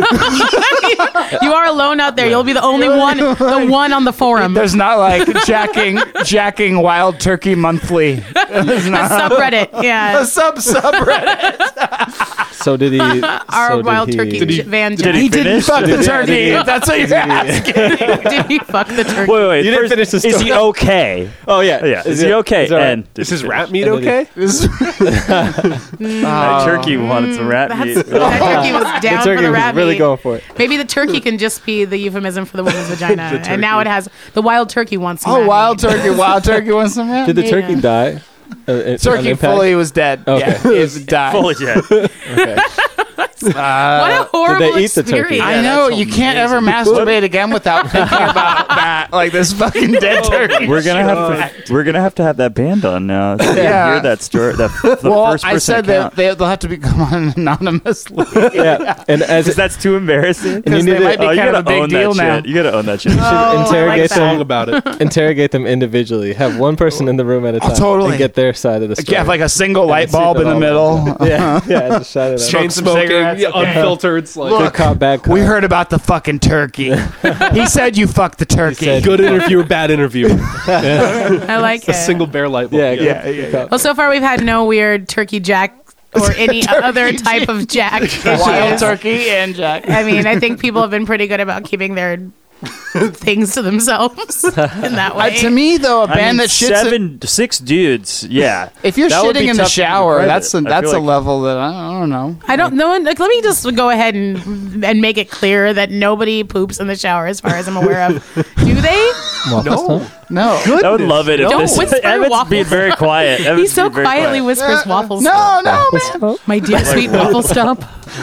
Yeah. You are alone out there. You'll be the only one on the forum. There's not like jacking wild turkey monthly. There's A not subreddit. Yeah. a subreddit. So did he? Our so did wild he- turkey Did he- van did jack. he He didn't finish? fuck the Did he- turkey. did he- If that's what you're asking. Did he fuck the turkey? Wait. You didn't First, finish the is he story. okay? Oh yeah, Yeah. Is he okay? Is that right? And is his rat meat And then okay? that turkey wanted some rat meat. That turkey was The down for turkey the was rat really meat. going for it. Maybe the turkey can just be the euphemism for the woman's vagina, and now it has the wild turkey wants. some Oh, rat wild meat. turkey! Wild turkey wants some rat Did the meat. turkey die? Turkey fully was dead. Okay. Yeah, he was died. Fully dead. Okay. What a horrible they eat the turkey? experience. I know you can't ever masturbate again without thinking about that, like this fucking dead turkey. We're gonna have to have that band on now. So Yeah. hear that story. The Well, first I person said account. that they'll have to become on anonymously. Yeah, and as Because that's too embarrassing. Because you they need might be you kind gotta of a big own deal that now. shit. You gotta own that shit. interrogate Song them, about it. interrogate them individually. Have one person in the room at a time. totally. And get their side of the story. You have like a single light see bulb the in the bulb. middle. yeah, just shout it out. Chain some smoking, cigarettes, okay. unfiltered. It's like Good cop, bad cop. We heard about the fucking turkey. He said you fucked the turkey. said- good interview or bad interview. I like A it. single bare light bulb. Yeah, yeah. Cop. Well, so far we've had no weird turkey jack or any other type of jack Wild issues. turkey and jack. I mean, I think people have been pretty good about keeping their things to themselves in that way. To me, though, a band that shits. Six dudes. Yeah. If you're That would shitting be in the tough to shower, credit. that's I a feel like- level that I don't know. I don't know. Like, let me just go ahead and make it clear that nobody poops in the shower, as far as I'm aware of. Do they? No. I would love it if Don't this whisper Evan's waffles. being very quiet. He Evan's so being very quietly quiet. whispers waffles. No, man. My dear sweet waffle stomp.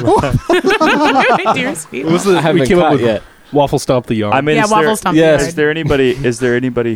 My dear sweet. What was the, I haven't we came up caught with yet. Waffle Stomp the Yard. I mean, Yeah, is waffle there, stomp. Yes. the is yard. there anybody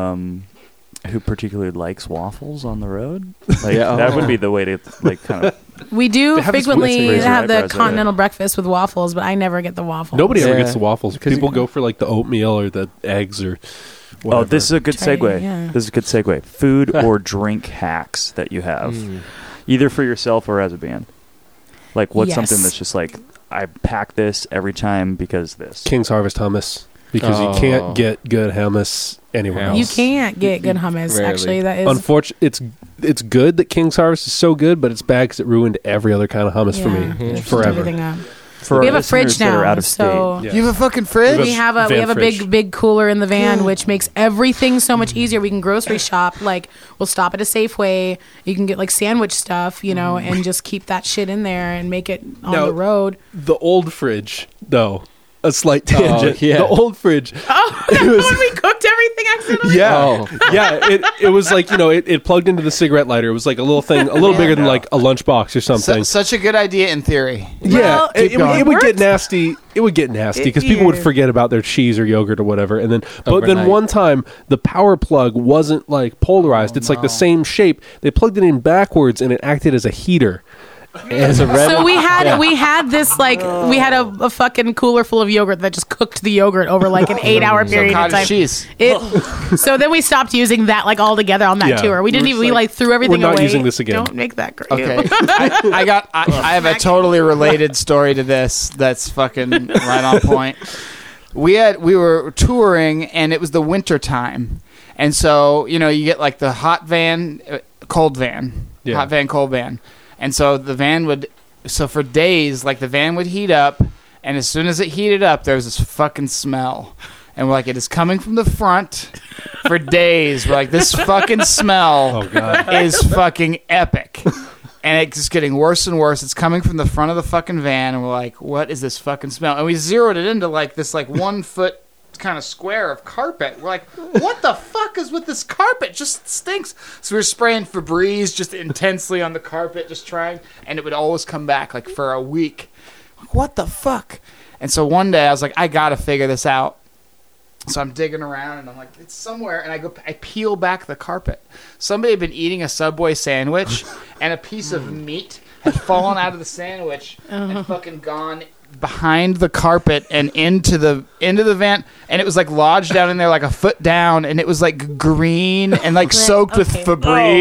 who particularly likes waffles on the road? Like Yeah, that oh. would be the way to like kind of. We do They have this frequently weird thing. have the Eyebrows, continental breakfast with waffles, but I never get the waffles. Nobody ever Yeah. gets the waffles. Because People you- go for like the oatmeal or the eggs or whatever. Oh, this is a good Try, segue. yeah. This is a good segue. Food or drink hacks that you have, either for yourself or as a band. Like, what's Yes. something that's just like, I pack this every time because this. King's Harvest hummus. Because Oh. you can't get good hummus anywhere else. You can't get good hummus. Rarely. Actually, that is Unfortunately, it's good that King's Harvest is so good, but it's bad because it ruined every other kind of hummus for yeah, me it's just forever. everything up. For We our have a listeners fridge that are now, out of so Yeah. You have a fucking fridge? we have a van fridge. big cooler in the van, which makes everything so much easier. We can grocery shop. Like, we'll stop at a Safeway. You can get like sandwich stuff, you know, and just keep that shit in there and make it on Now- the road. The old fridge, though, a slight tangent. yeah. The old fridge. Oh, that was- when we cooked everything accidentally. Yeah, Oh. yeah. It was like it plugged into the cigarette lighter. It was like a little thing, a little bigger than like a lunchbox or something. Such a good idea in theory. Well, yeah, it would worked. get nasty. It would get nasty because people would Yeah. forget about their cheese or yogurt or whatever. And then, but then Overnight. one time the power plug wasn't like polarized. It's like the same shape. They plugged it in backwards and it acted as a heater. As a red So we had this like we had a fucking cooler full of yogurt that just cooked the yogurt over like an 8-hour period of Cottage time. cheese. So then we stopped using that like all together on that Yeah. tour. We didn't even we like threw We're everything not away. using this again. Don't make that great. Okay, I have a totally related story to this that's fucking right on point. We were touring and it was the winter time, and so you get like the hot van, cold van, Yeah. hot van, cold van, and so the van would for days like the van would heat up, and as soon as it heated up, there was this fucking smell. And we're like, it is coming from the front for days. We're like, this fucking smell Oh god. is fucking epic. And it's just getting worse and worse. It's coming from the front of the fucking van. And we're like, what is this fucking smell? And we zeroed it into like this like 1 foot kind of square of carpet. We're like, what the fuck is with this carpet? It just stinks. So we were spraying Febreze just intensely on the carpet, just trying. And it would always come back like for a week. Like, what the fuck? And so one day I was like, I got to figure this out. So I'm digging around and I'm like, it's somewhere. And I peel back the carpet. Somebody had been eating a Subway sandwich and a piece of meat had fallen out of the sandwich and fucking gone behind the carpet and into the van. And it was like lodged down in there like a foot down. And it was like green and like soaked with Okay.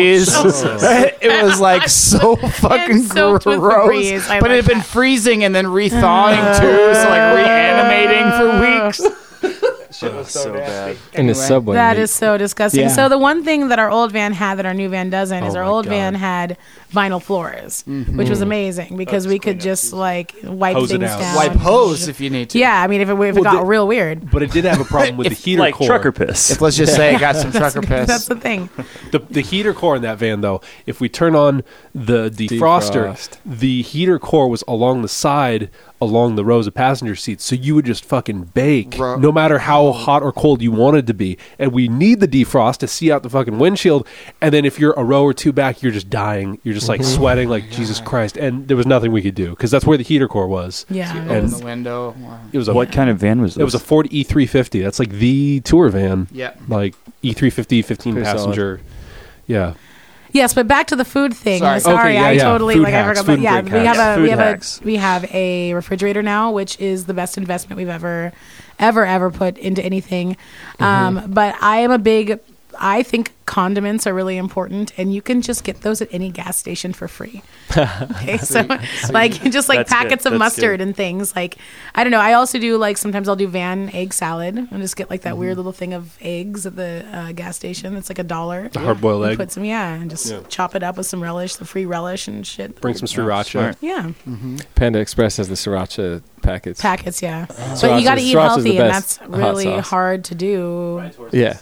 Febreze. It was like so fucking And soaked with gross. Febreze. I But it like had been that. freezing and then rethawing too. So like reanimating for weeks. Shit was so nasty. in a Anyway. subway. That meat. is so disgusting. Yeah. So the one thing that our old van had that our new van doesn't is Oh our my old God. van had vinyl floors, which was amazing because we could just like wipe Hose it things out. down. Wipe hose if you need to. Yeah, I mean if it Well, got the- real weird. But it did have a problem with the heater like core. trucker piss. If let's just say it got some trucker That's piss. the thing. The heater core in that van, though, if we turn on the defroster, Defrost. the heater core was along the side, along the rows of passenger seats. So you would just fucking bake, Bro. no matter how hot or cold you wanted to be. And we need the defrost to see out the fucking windshield. And then if you're a row or two back, you're just dying. You're just like sweating like Jesus Christ. And there was nothing we could do because that's where the heater core was. Yeah. Open And the window. it was a What kind of van was this? it was a Ford E350. That's like the tour van. Yeah. Like E350, 15 Pretty passenger. Yeah. Yes, but back to the food thing. Sorry. Sorry, Okay, yeah, I yeah. totally Food like hacks, I forgot. food But yeah, and we drink have hacks. a we Food have hacks. a we have a refrigerator now, which is the best investment we've ever put into anything. But I am a big I think condiments are really important, and you can just get those at any gas station for free. Okay, so like just like That's packets good. of That's mustard good. and things. Like I don't know. I also do like sometimes I'll do van egg salad and just get like that weird little thing of eggs at the gas station. It's like $1. The hard-boiled egg. Put some and just chop it up with some relish, the free relish and shit. Bring some sriracha. Smart. Yeah, Panda Express has the sriracha packets. packets. Yeah, but Sriracha- you got to eat sriracha's the healthy, and best that's hot really sauce. hard to do. Yeah.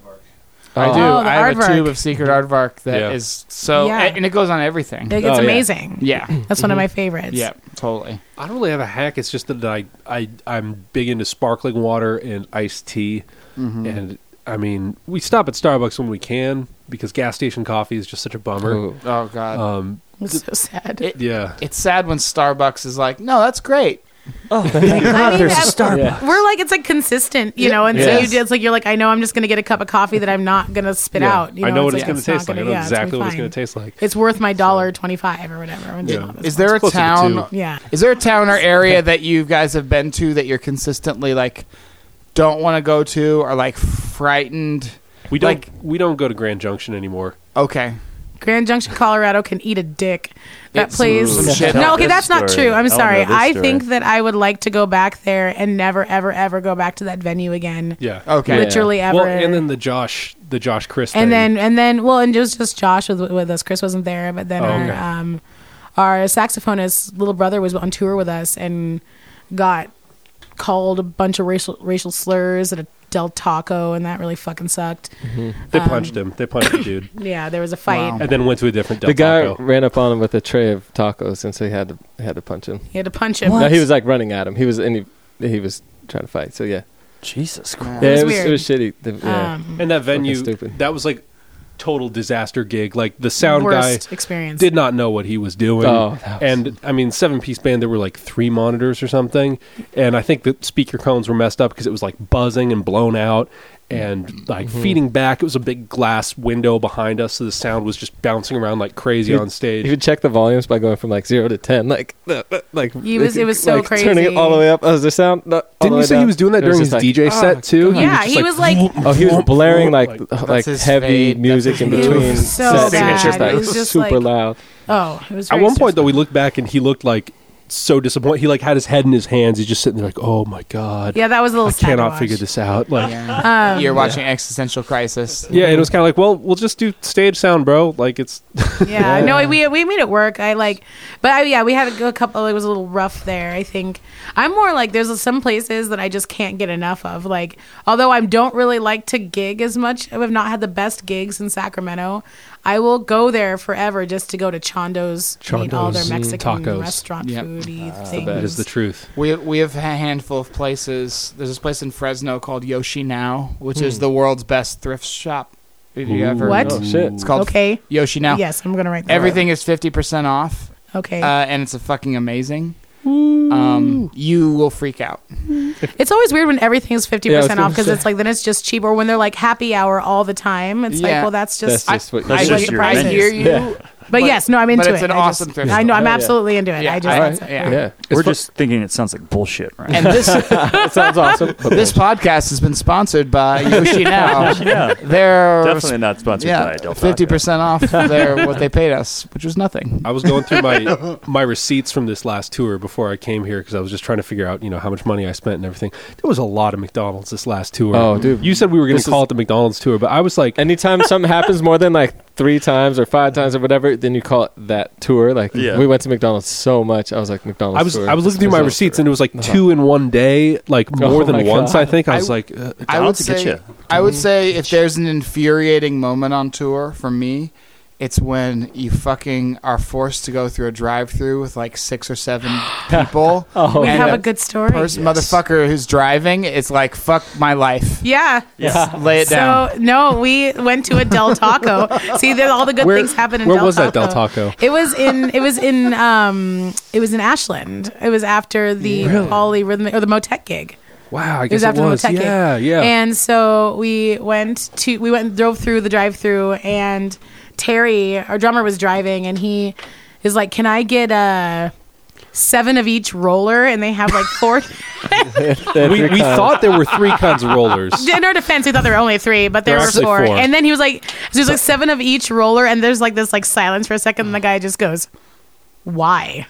I do. Oh, the I have a aardvark. tube of Secret Aardvark that Yeah. is so, Yeah. and it goes on everything. It's Oh, yeah. amazing. Yeah. That's one of my favorites. Yeah, totally. I don't really have a hack. It's just that I'm big into sparkling water and iced tea. And, I mean, we stop at Starbucks when we can because gas station coffee is just such a bummer. Ooh. Oh God, It's so sad. Yeah. it's sad when Starbucks is like, no, that's great. I mean, There's a that- Starbucks. Yeah. We're like it's like consistent, you know, and so Yes. it's like you're like I know I'm just gonna get a cup of coffee that I'm not gonna spit Yeah. out. You know, I know what like, it's going to not taste like. I gonna- know yeah, exactly what it's fine. going to taste like. It's worth my $1.25 or whatever. Yeah. Is there a It's closer to town? two. Yeah. Is there a town or area that you guys have been to that you're consistently like don't want to go to or like frightened? We don't go to Grand Junction anymore. Okay. Grand Junction, Colorado can eat a dick. That It's place. some shit. No, okay, This that's not story. true. I'm I wanna sorry. know this I story. think that I would like to go back there and never, ever, ever go back to that venue again. Yeah. Okay. Literally ever. Well, and then the Josh Chris thing. and then well, and it was just Josh with us. Chris wasn't there, but then our saxophonist's little brother was on tour with us and got called a bunch of racial slurs at a Del Taco, and that really fucking sucked. They punched him. They punched the dude. Yeah, there was a fight. Wow. And then went to a different Del The guy Taco. ran up on him with a tray of tacos, and so he had to punch him. He had to punch him. No, he was like running at him. He was trying to fight. So yeah, Jesus Christ. yeah, was it was weird. shitty. Yeah. And that venue, stupid. that was like total disaster gig. Like the sound Worst guy experience. did not know what he was doing. Oh, that was- And I mean, 7-piece band, there were like 3 monitors or something. And I think the speaker cones were messed up because it was like buzzing and blown out and like feeding back. It was a big glass window behind us. So the sound was just bouncing around like crazy on stage. You could check the volumes by going from like 0 to 10, like It was so like, turning it crazy. all the way up. Does the sound? All the Didn't way you say down? he was doing that It was during his just like, DJ set too? Yeah, he was like- Oh, he was blaring like That's his heavy fade. music That's in his between It was so sets. bad. It's just like It was just super like- loud. Oh, it was At very one point, though, stressful. we looked back and he looked like so disappointed. He like had his head in his hands. He's just sitting there like, "Oh my god, Yeah, that was a little I sad to cannot watch. figure this out." Like, You're watching Existential Crisis. yeah, and it was kind of like, "Well, we'll just do stage sound, bro." Like it's Yeah, no, we made it work. We had a couple. It was a little rough there. I think I'm more like there's some places that I just can't get enough of. Like, although I don't really like to gig as much, I've not had the best gigs in Sacramento. I will go there forever just to go to Chando's, eat all their Chando's, Mexican tacos. restaurant Yep. foody things. that is the truth. We have a handful of places. There's this place in Fresno called Yoshi Now, which is the world's best thrift shop. Did you ever? What? Oh shit! It's called Okay. Yoshi Now. Yes, I'm gonna write that. Everything is 50% off, Okay. and it's a fucking amazing. You will freak out. It's always weird when everything is 50% Yeah, I was off gonna because say. it's like then it's just cheap, or when they're like happy hour all the time. It's like, Yeah. well, that's just. That's just what That's I, just hear- your I venue. hear you. Yeah. but yes, no, I'm into but it. it's an I awesome just- thrift I know, I'm store. absolutely into it. Yeah, I just. that's it. yeah. Yeah, We're just thinking it sounds like bullshit, right? And this that sounds awesome. this podcast has been sponsored by Yoshi Now. Yeah. They're Definitely not sponsored by Del Taco. 50% off their what they paid us, which was nothing. I was going through my receipts from this last tour before I came here because I was just trying to figure out, how much money I spent and everything. There was a lot of McDonald's this last tour. Oh, dude. You said we were going This to call is- it the McDonald's tour, but I was like, Anytime something happens more than like 3 times or 5 times or whatever, then you call it that tour. Like Yeah. we went to McDonald's so much. I was like McDonald's. I was looking through my McDonald's receipts tour. and it was like 2 in one day, like more Oh than my once. God. I think I was I- like, I would McDonald's will get say you. I would say if there's an infuriating moment on tour for me, it's when you fucking are forced to go through a drive-through with like 6 or 7 people. Oh, We And have a a good story. Motherfucker who's driving, it's like fuck my life. Yeah. Lay it down. So no, we went to a Del Taco. See, there all the good Where- things happen in where Del was Taco. that Del Taco? It was in Ashland. It was after the polyrhythmic or the Motet gig. wow, I It guess was it after was. the Motet gig. Yeah. And so we went and drove through the drive-through, and Terry, our drummer, was driving, and he is like, "Can I get 7 of each roller, and they have like 4. We thought there were 3 kinds of rollers. In our defense, we thought there were only 3, but there were actually 4. 4. And then he was like, so there's like 7 of each roller, and there's like this like silence for a second, and the guy just goes, "Why?"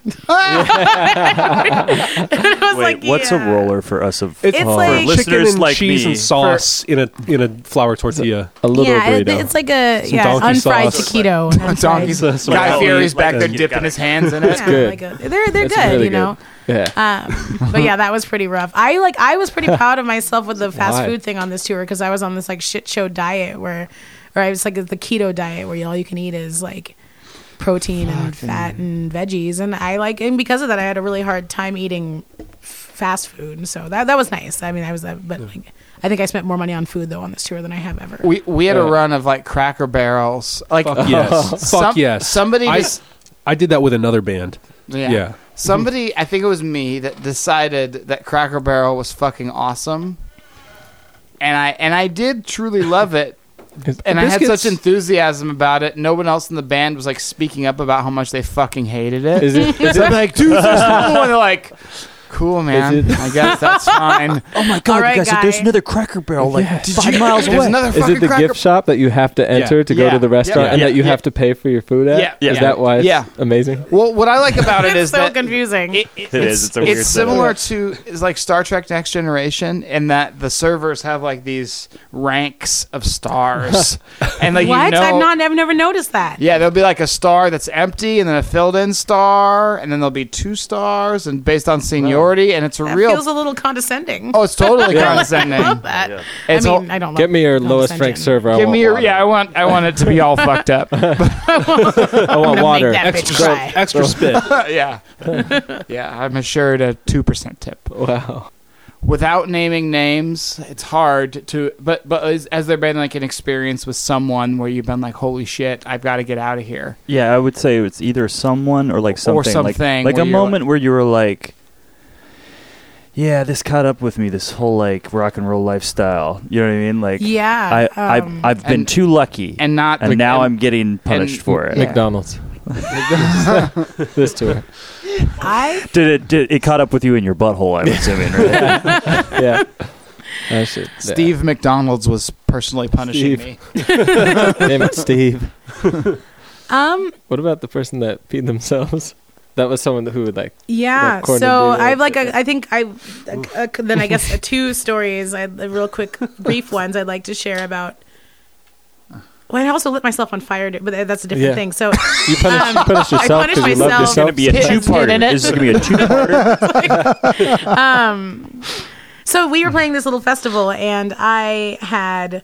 Wait, what's a roller for us? It's like for Chicken listeners and like cheese me. and sauce in a flour tortilla. A little yeah, burrito. it's like a Some donkey unfried sauce. taquito. Donkey sauce. Guy Like Fieri's a- back like there a- dipping his hands in it. Yeah, good. they're It's good, really you know. Yeah. But yeah, that was pretty rough. I was pretty proud of myself with the fast Why? food thing on this tour because I was on this like shit show diet or I was like the keto diet where all you can eat is like protein and fat and veggies, and and because of that I had a really hard time eating fast food, and so that was nice. I mean, but like I think I spent more money on food though on this tour than I have ever. We had a run of like Cracker Barrels. Like Fuck yes. Fuck yes. Somebody I did that with another band. Yeah. Somebody, I think it was me, that decided that Cracker Barrel was fucking awesome, and I did truly love it. And I had such enthusiasm about it. No one else in the band was like speaking up about how much they fucking hated it. Is it So I'm like, dude, this is cool. And they're like, cool, man. I guess that's fine. Oh my god, All right, you guys! There's guy. another Cracker Barrel like Yeah. 5 miles There's away. another Is fucking it the Cracker gift shop that you have to enter to go Yeah. to the restaurant Yeah. and that you Yeah. have to pay for your food at? Yeah. Yeah. Is that why it's Yeah. amazing? Well, what I like about it It's is so that confusing. It is. It's a weird similar to it's like Star Trek Next Generation in that the servers have like these ranks of stars, and like What? you know, I've never noticed that. yeah, there'll be like a star that's empty, and then a filled-in star, and then there'll be 2 stars, and based on seniority, and it's a That real. feels a little condescending. Oh, it's totally I condescending. love that. Yeah. It's I all- mean, I don't love Get me your lowest rank condescension. server. I Give want me your water. yeah. I want it to be all fucked up. I want Make water. that bitch cry. Extra spit. yeah, yeah. I'm assured a 2% tip. Wow. Without naming names, it's hard to. But has there been like an experience with someone where you've been like, holy shit, I've got to get out of here? Yeah, I would say it's either someone or like something, Or something like where a you're moment where you were like, yeah, this caught up with me. This whole like rock and roll lifestyle. You know what I mean? Like, Yeah. I've been and- too lucky, And not and like, now and- I'm getting punished for it. Yeah. McDonald's. This tour. Did it caught up with you in your butthole? I'm assuming, right? Yeah. I should. Steve McDonald's was personally punishing Steve. me. Damn it, Steve. Um. What about the person that peed themselves? That was someone who would like. Yeah. Like corned So beef. I've like I think then I guess 2 stories. Real quick, brief ones I'd like to share about. Well, I also lit myself on fire, but that's a different Yeah. thing. So You punish I yourself punished because you love myself. It's going to be a Hit- two-parter. hit in it. This is going to be a two-parter. So we were playing this little festival, and I had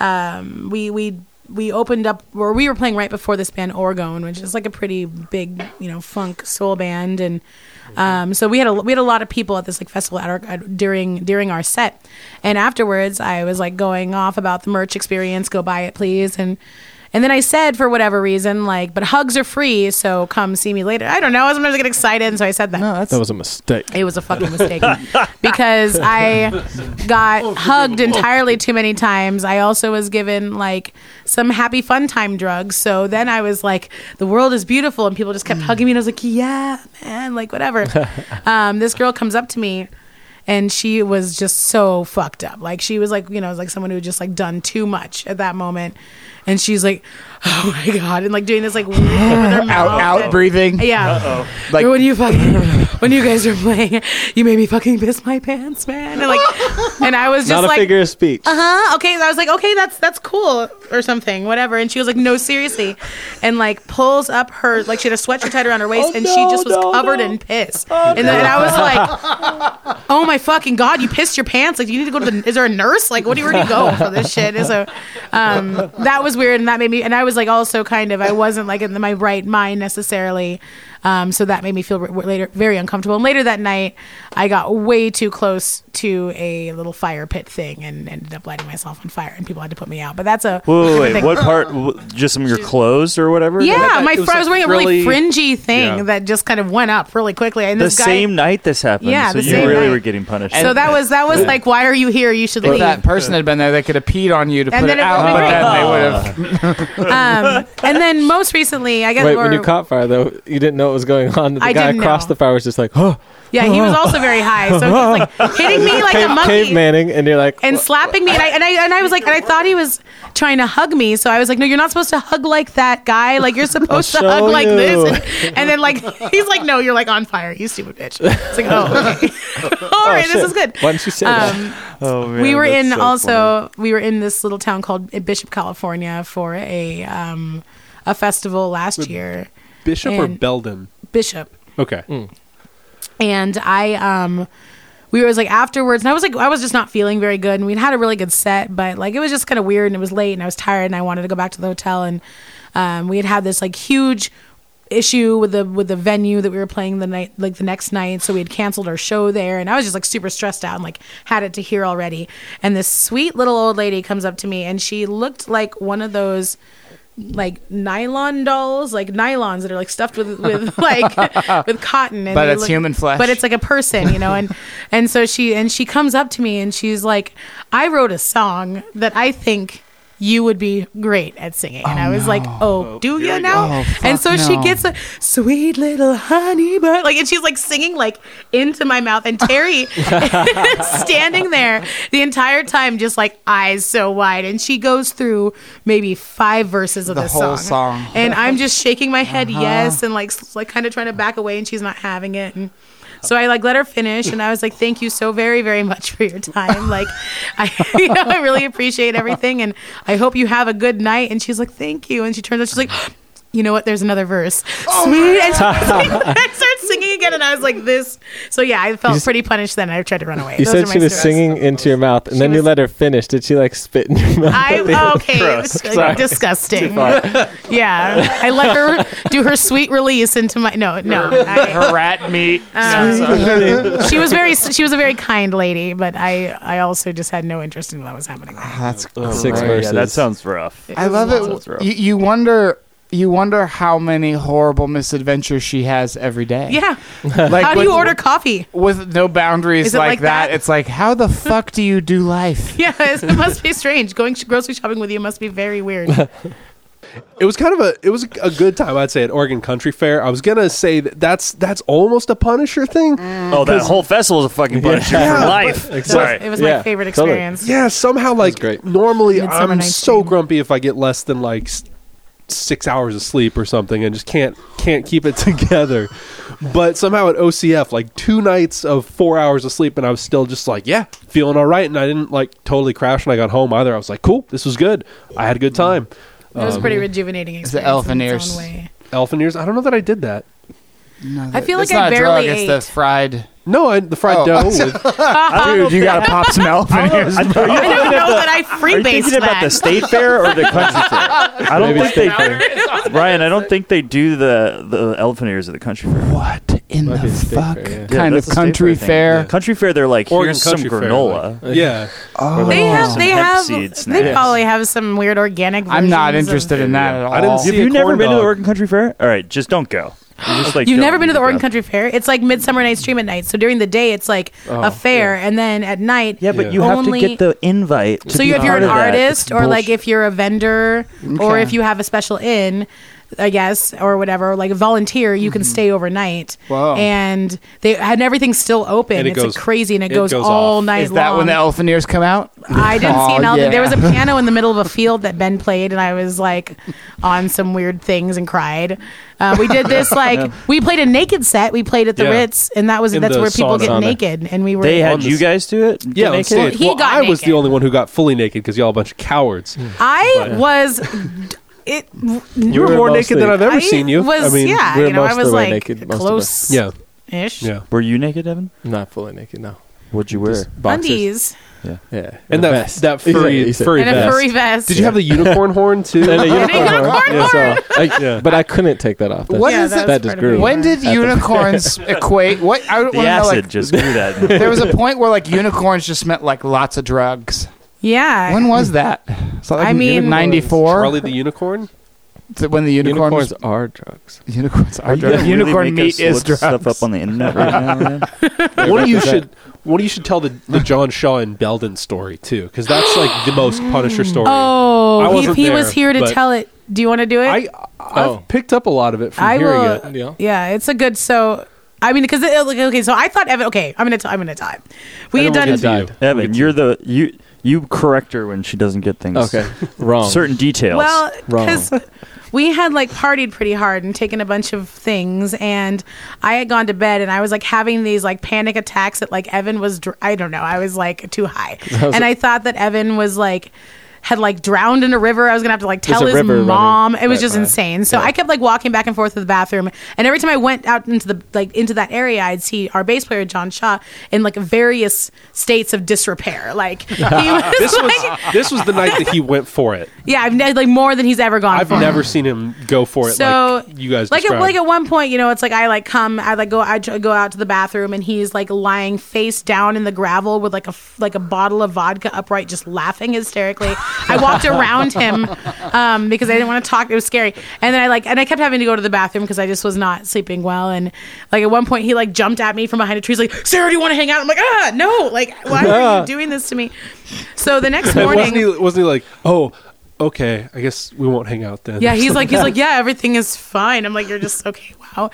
we opened up, or we were playing right before this band Orgone, which is like a pretty big, funk soul band, and so we had a lot of people at this like festival during our set, and afterwards I was like going off about the merch experience, go buy it please, and then I said, for whatever reason, like, but hugs are free, so come see me later. I don't know. Sometimes I get excited, and so I said that. That was a mistake. It was a fucking mistake because I got hugged entirely too many times. I also was given like some happy fun time drugs. So then I was like, the world is beautiful, and people just kept hugging me, and I was like, yeah, man, like whatever. This girl comes up to me, and she was just so fucked up. Like she was like, like someone who had just like done too much at that moment. And she's like, oh my God. And like doing this like weird thing with her mouth. out breathing. Yeah. Like- when you guys were playing, you made me fucking piss my pants, man. And and I was just Not a like, figure of speech. okay. And I was like, okay, that's cool or something, whatever. And she was like, no, seriously. And like pulls up her, like she had a sweatshirt tied around her waist, and she just was covered in piss. And then I was like, oh my fucking God, you pissed your pants. Like, you need to go to is there a nurse? Like, where do you go for this shit? And so that was weird, and that made me, and I was like also kind of, I wasn't like in my right mind necessarily. So that made me feel later very uncomfortable. And later that night, I got way too close to a little fire pit thing and ended up lighting myself on fire, and people had to put me out. But that's a Wait, thing. what part? Just some of your clothes or whatever? Yeah, It was I was wearing a frilly- really fringy thing Yeah. that just kind of went up really quickly. And The this guy, same night this happened. Yeah, so the you same really night. were getting punished. So that was like, why are you here? You should If leave. that person had been there, they could have peed on you to And put then it it out, would've but been then they would have. And then most recently, I guess. Wait, when you caught fire though, you didn't know what was going on. The I guy didn't across know. the fire was just just like, oh, Yeah, he was also very high, so he's like hitting me like a monkey cavemanning, and you're like, and slapping me, and I was like, and I thought he was trying to hug me, so I was like, no, you're not supposed to hug like that, guy. Like you're supposed to hug like this, and then like he's like, no, you're like on fire, you stupid bitch. It's like, oh, okay, all right, this is good. Why didn't you say that? Oh man, We were that's in so also funny. we were in this little town called Bishop, California, for a festival last year. Bishop or And- Belden? Bishop. Okay. And we was like afterwards, and I was just not feeling very good, and we'd had a really good set, but like it was just kind of weird, and it was late, and I was tired, and I wanted to go back to the hotel, and we had this like huge issue with the venue that we were playing the next night, so we had canceled our show there, and I was just like super stressed out and like had it to here already. And this sweet little old lady comes up to me, and she looked like one of those like nylon dolls, like nylons that are like stuffed with like with cotton, and But they it's human flesh. but it's like a person, you know. And so she comes up to me and she's like, I wrote a song that I think you would be great at singing. And I was like, oh, do you now? Oh, And so fuck she no. gets a sweet little honey bun, like, and she's like singing like into my mouth, and Terry is standing there the entire time, just like eyes so wide, and she goes through maybe 5 verses of The this whole song. and I'm just shaking my head yes, and like kind of trying to back away, and she's not having it. And so I like let her finish, and I was like, thank you so very, very much for your time. Like, I really appreciate everything, and I hope you have a good night. And she's like, thank you. And she turns out, she's like, you know what? There's another verse. Sweet. And I started singing again, and I was like, this. So yeah, I felt pretty punished then. I tried to run away. You Those said are she my was stories. singing into your mouth, and She then you was- let her finish. Did she like spit in your mouth? Okay, it was Sorry. disgusting. Yeah, I let her do her sweet release into my no. rat meat. She was a very kind lady, but I also just had no interest in what was happening. That's 6 Yeah, verses. that sounds rough. I love Sounds it. rough. You wonder how many horrible misadventures she has every day. Yeah. Like How do you with- order coffee? with no boundaries Is it like like that? that? It's like, how the fuck do you do life? Yeah, it must be strange. Going grocery shopping with you must be very weird. It was kind of a good time, I'd say, at Oregon Country Fair. I was gonna say that's almost a Punisher thing. Oh, that whole festival is a fucking Punisher Yeah, for life. Sorry. It was Yeah, my favorite totally. experience. Yeah, somehow like great. normally Midsummer I'm Night's so Dream. grumpy if I get less than like 6 hours of sleep or something, and just can't keep it together. But somehow at OCF, like 2 nights of 4 hours of sleep, and I was still just like, yeah, feeling all right, and I didn't like totally crash when I got home either. I was like, cool, this was good. I had a good time. It was a pretty rejuvenating the experience. elephant in its ears. own way. Elephant ears. I don't know that I did that. No, I feel that's like I not a barely drug, ate. It's the fried. No, the fried Oh. dough. With, Dude, you gotta pop some elephant ears. I don't know that I Are you freebased thinking about the that. state fair or the country fair? I don't Maybe think state they. Ryan, I don't think they do the elephant ears at the country fair. What in Might be the a state fuck fair, yeah. kind that's of a state country thing. fair? Country fair, they're like, Oregon here's some Country Fair, granola. yeah. Or like, They here's have. some They hemp have. seed They snacks. probably have some weird organic. I'm not versions of- interested in that at all. I didn't see Have you a never corn been to the dog. Oregon Country Fair? All right, just don't go. You just, like, You've don't never been to need the Oregon go. Country Fair? It's like Midsummer Night's Dream at night. So during the day, it's like a fair, and then at night, Yeah, but Yeah. you have to Only- get the invite. To so be if you're part an of that. artist, It's or like bullshit. if you're a vendor, or Okay. if you have a special inn, I guess, or whatever, like a volunteer, you can stay overnight. Wow. And everything's still open. And it it's goes- like crazy, and it it goes goes all off. night Is that long. when the elephant ears come out? I didn't see an Oh, elephant. yeah. There was a piano in the middle of a field that Ben played, and I was like on some weird things and cried. We did this like we played a naked set. We played at the Yeah. Ritz, and that's In where the people get sauna. naked, and we were. they had on you this- guys do it. Yeah, Get on naked? stage. He got I was the naked. only one who got fully naked because y'all a bunch of cowards. I was. It. You were were more mostly- naked than I've ever I seen you. Was I mean, yeah, we were you know, I most of was the way like naked, most of close. yeah, Ish. yeah. Were you naked, Evan? I'm not fully naked, no. What'd you wear? Just boxers. Undies Yeah. And a that vest. that He said- furry he said- furry and a vest. furry vest. Did you have the unicorn horn too? And a unicorn unicorn horn. horn. So, Yeah. but I couldn't take that off. That's, What Yeah, is that's it? that just part of grew. it. When did unicorns equate? What I want The to know. acid Like, just grew that. there was a point where like unicorns just meant like lots of drugs. Yeah. When was that? So, like, I mean- 94. Charlie the unicorn. When the unicorn Unicorns are drugs. unicorns Are are you drugs. gonna Unicorn really make meat us is look drugs. stuff up on the internet right now, man? One of you represent. should tell the John Shaw and Belden story too, because that's like the most Punisher story. I Oh, wasn't he there, was here to but- tell it. Do you want to do it? I've Oh. picked up a lot of it from I hearing will. it. Yeah. Yeah, it's a good. So I mean, because okay, so I thought Evan. Okay, I'm gonna tell him. We had done. Died. Evan, you correct her when she doesn't get things Okay, wrong. certain details. Well, Wrong. because we had like partied pretty hard and taken a bunch of things, and I had gone to bed, and I was like having these like panic attacks that like Evan was. I don't know. I was like too high, and I thought that Evan was like. Had like drowned in a river. I was gonna have to like tell his mom. It was just insane. So I kept like walking back and forth to the bathroom, and every time I went out into that area, I'd see our bass player John Shaw in like various states of disrepair. Like he was this was the night that he went for it. Yeah, I've like more than he's ever gone. I've for. never seen him go for it. So like you guys like described. at one point, it's like I go out to the bathroom, and he's like lying face down in the gravel with like a bottle of vodka upright, just laughing hysterically. I walked around him because I didn't want to talk. It was scary, and then I kept having to go to the bathroom because I just was not sleeping well. And like at one point, he like jumped at me from behind a tree. He's like, "Sarah, do you want to hang out?" I'm like, no, like why are you doing this to me? So the next morning, wasn't he like, oh, okay, I guess we won't hang out then. Yeah, he's like, yeah, everything is fine. I'm like, you're just okay, wow.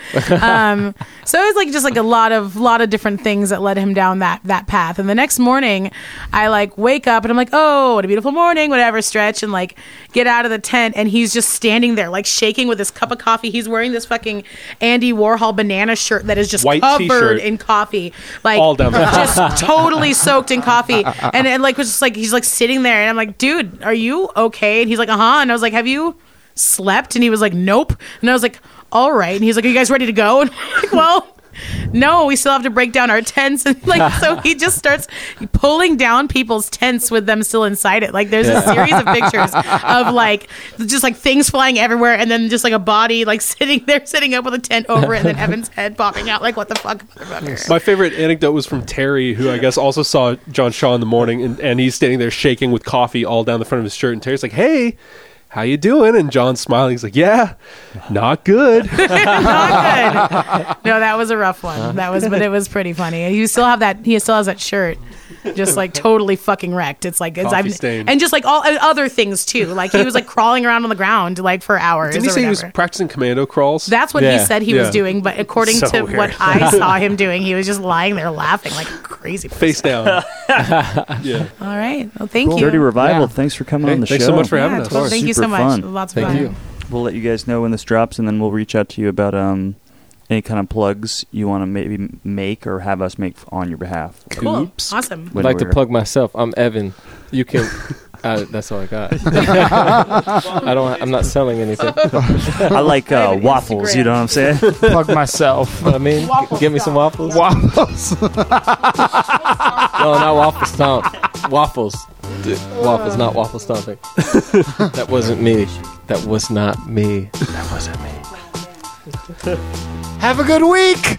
So it was like just like a lot of different things that led him down that path. And the next morning, I like wake up and I'm like, oh, what a beautiful morning, whatever, stretch and like get out of the tent, and he's just standing there like shaking with his cup of coffee. He's wearing this fucking Andy Warhol banana shirt that is just white covered t-shirt. in coffee, like all down there. just totally soaked in coffee. And it like was just like he's like sitting there, and I'm like, dude, are you okay? And he's like, and I was like, have you slept? And he was like, nope. And I was like, all right. And he's like, are you guys ready to go? And I'm like, well, no, we still have to break down our tents. And like, so he just starts pulling down people's tents with them still inside it. Like there's a series of pictures of like just like things flying everywhere, and then just like a body like sitting up with a tent over it, and then Evan's head popping out. Like, what the fuck, motherfucker? My favorite anecdote was from Terry, who I guess also saw John Shaw in the morning, and he's standing there shaking with coffee all down the front of his shirt, and Terry's like, hey, how you doing? And John's smiling. He's like, yeah, not good. Not good. No, that was a rough one. But it was pretty funny. He still has that shirt, just like totally fucking wrecked. It's like stained. and just like all other things too. Like he was like crawling around on the ground like for hours. Didn't he say he was practicing commando crawls? That's what he said he was doing. But according to weird. what I saw him doing, he was just lying there laughing like a crazy person. Face down. Yeah. All right. Well, thank you. Dirty Revival. Thanks for coming on the show. Thanks so much for having us. Well, thank you so much. Fun. Lots of fun. Thank you. We'll let you guys know when this drops, and then we'll reach out to you about any kind of plugs you want to maybe make or have us make on your behalf. Cool. Oops. Awesome. I'd like to plug myself. I'm Evan. You can. That's all I got. I'm not selling anything. I like waffles. Instagram. You know what I'm saying? Plug myself. I mean, give me some waffles. Waffles. No, not waffle stomp. Waffles. Waffles, not waffle stomping. That wasn't me. That was not me. That wasn't me. Have a good week.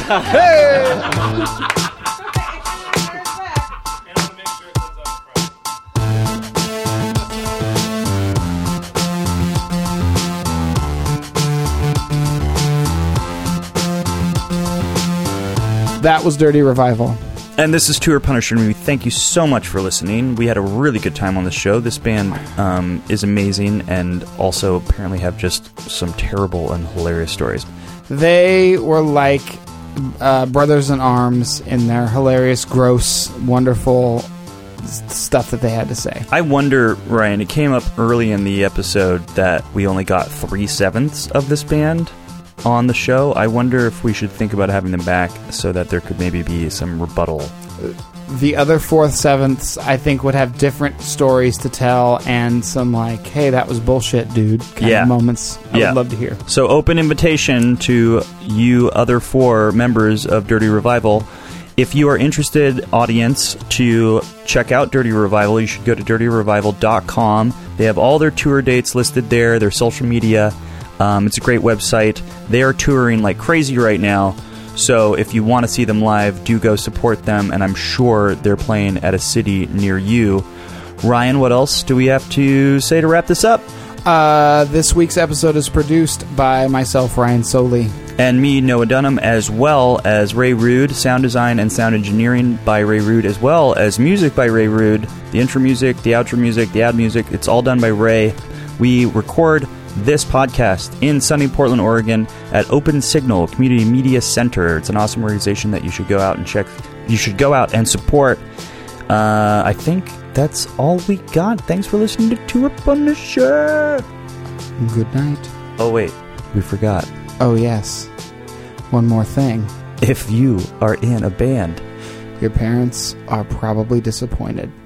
That was Dirty Revival. And this is Tour Punisher, and we thank you so much for listening. We had a really good time on the show. This band is amazing, and also apparently have just some terrible and hilarious stories. They were like brothers in arms in their hilarious, gross, wonderful stuff that they had to say. I wonder, Ryan, it came up early in the episode that we only got 3/7 of this band on the show. I wonder if we should think about having them back so that there could maybe be some rebuttal. The other 4/7 I think would have different stories to tell and some like, hey, that was bullshit, dude, kind of moments I would love to hear. So open invitation to you other 4 members of Dirty Revival. If you are interested, audience, to check out Dirty Revival, you should go to dirtyrevival.com. They have all their tour dates listed there, their social media. It's a great website. They are touring like crazy right now. So if you want to see them live, do go support them. And I'm sure they're playing at a city near you. Ryan, what else do we have to say to wrap this up? This week's episode is produced by myself, Ryan Soley. And me, Noah Dunham, as well as Ray Rude. Sound design and sound engineering by Ray Rude, as well as music by Ray Rude. The intro music, the outro music, the ad music, it's all done by Ray. We record this podcast in sunny Portland, Oregon at Open Signal Community Media Center. It's an awesome organization that you should go out and check. You should go out and support. I think that's all we got. Thanks for listening to Two Up on the Show. Good night. Oh, wait. We forgot. Oh, yes. One more thing. If you are in a band, your parents are probably disappointed.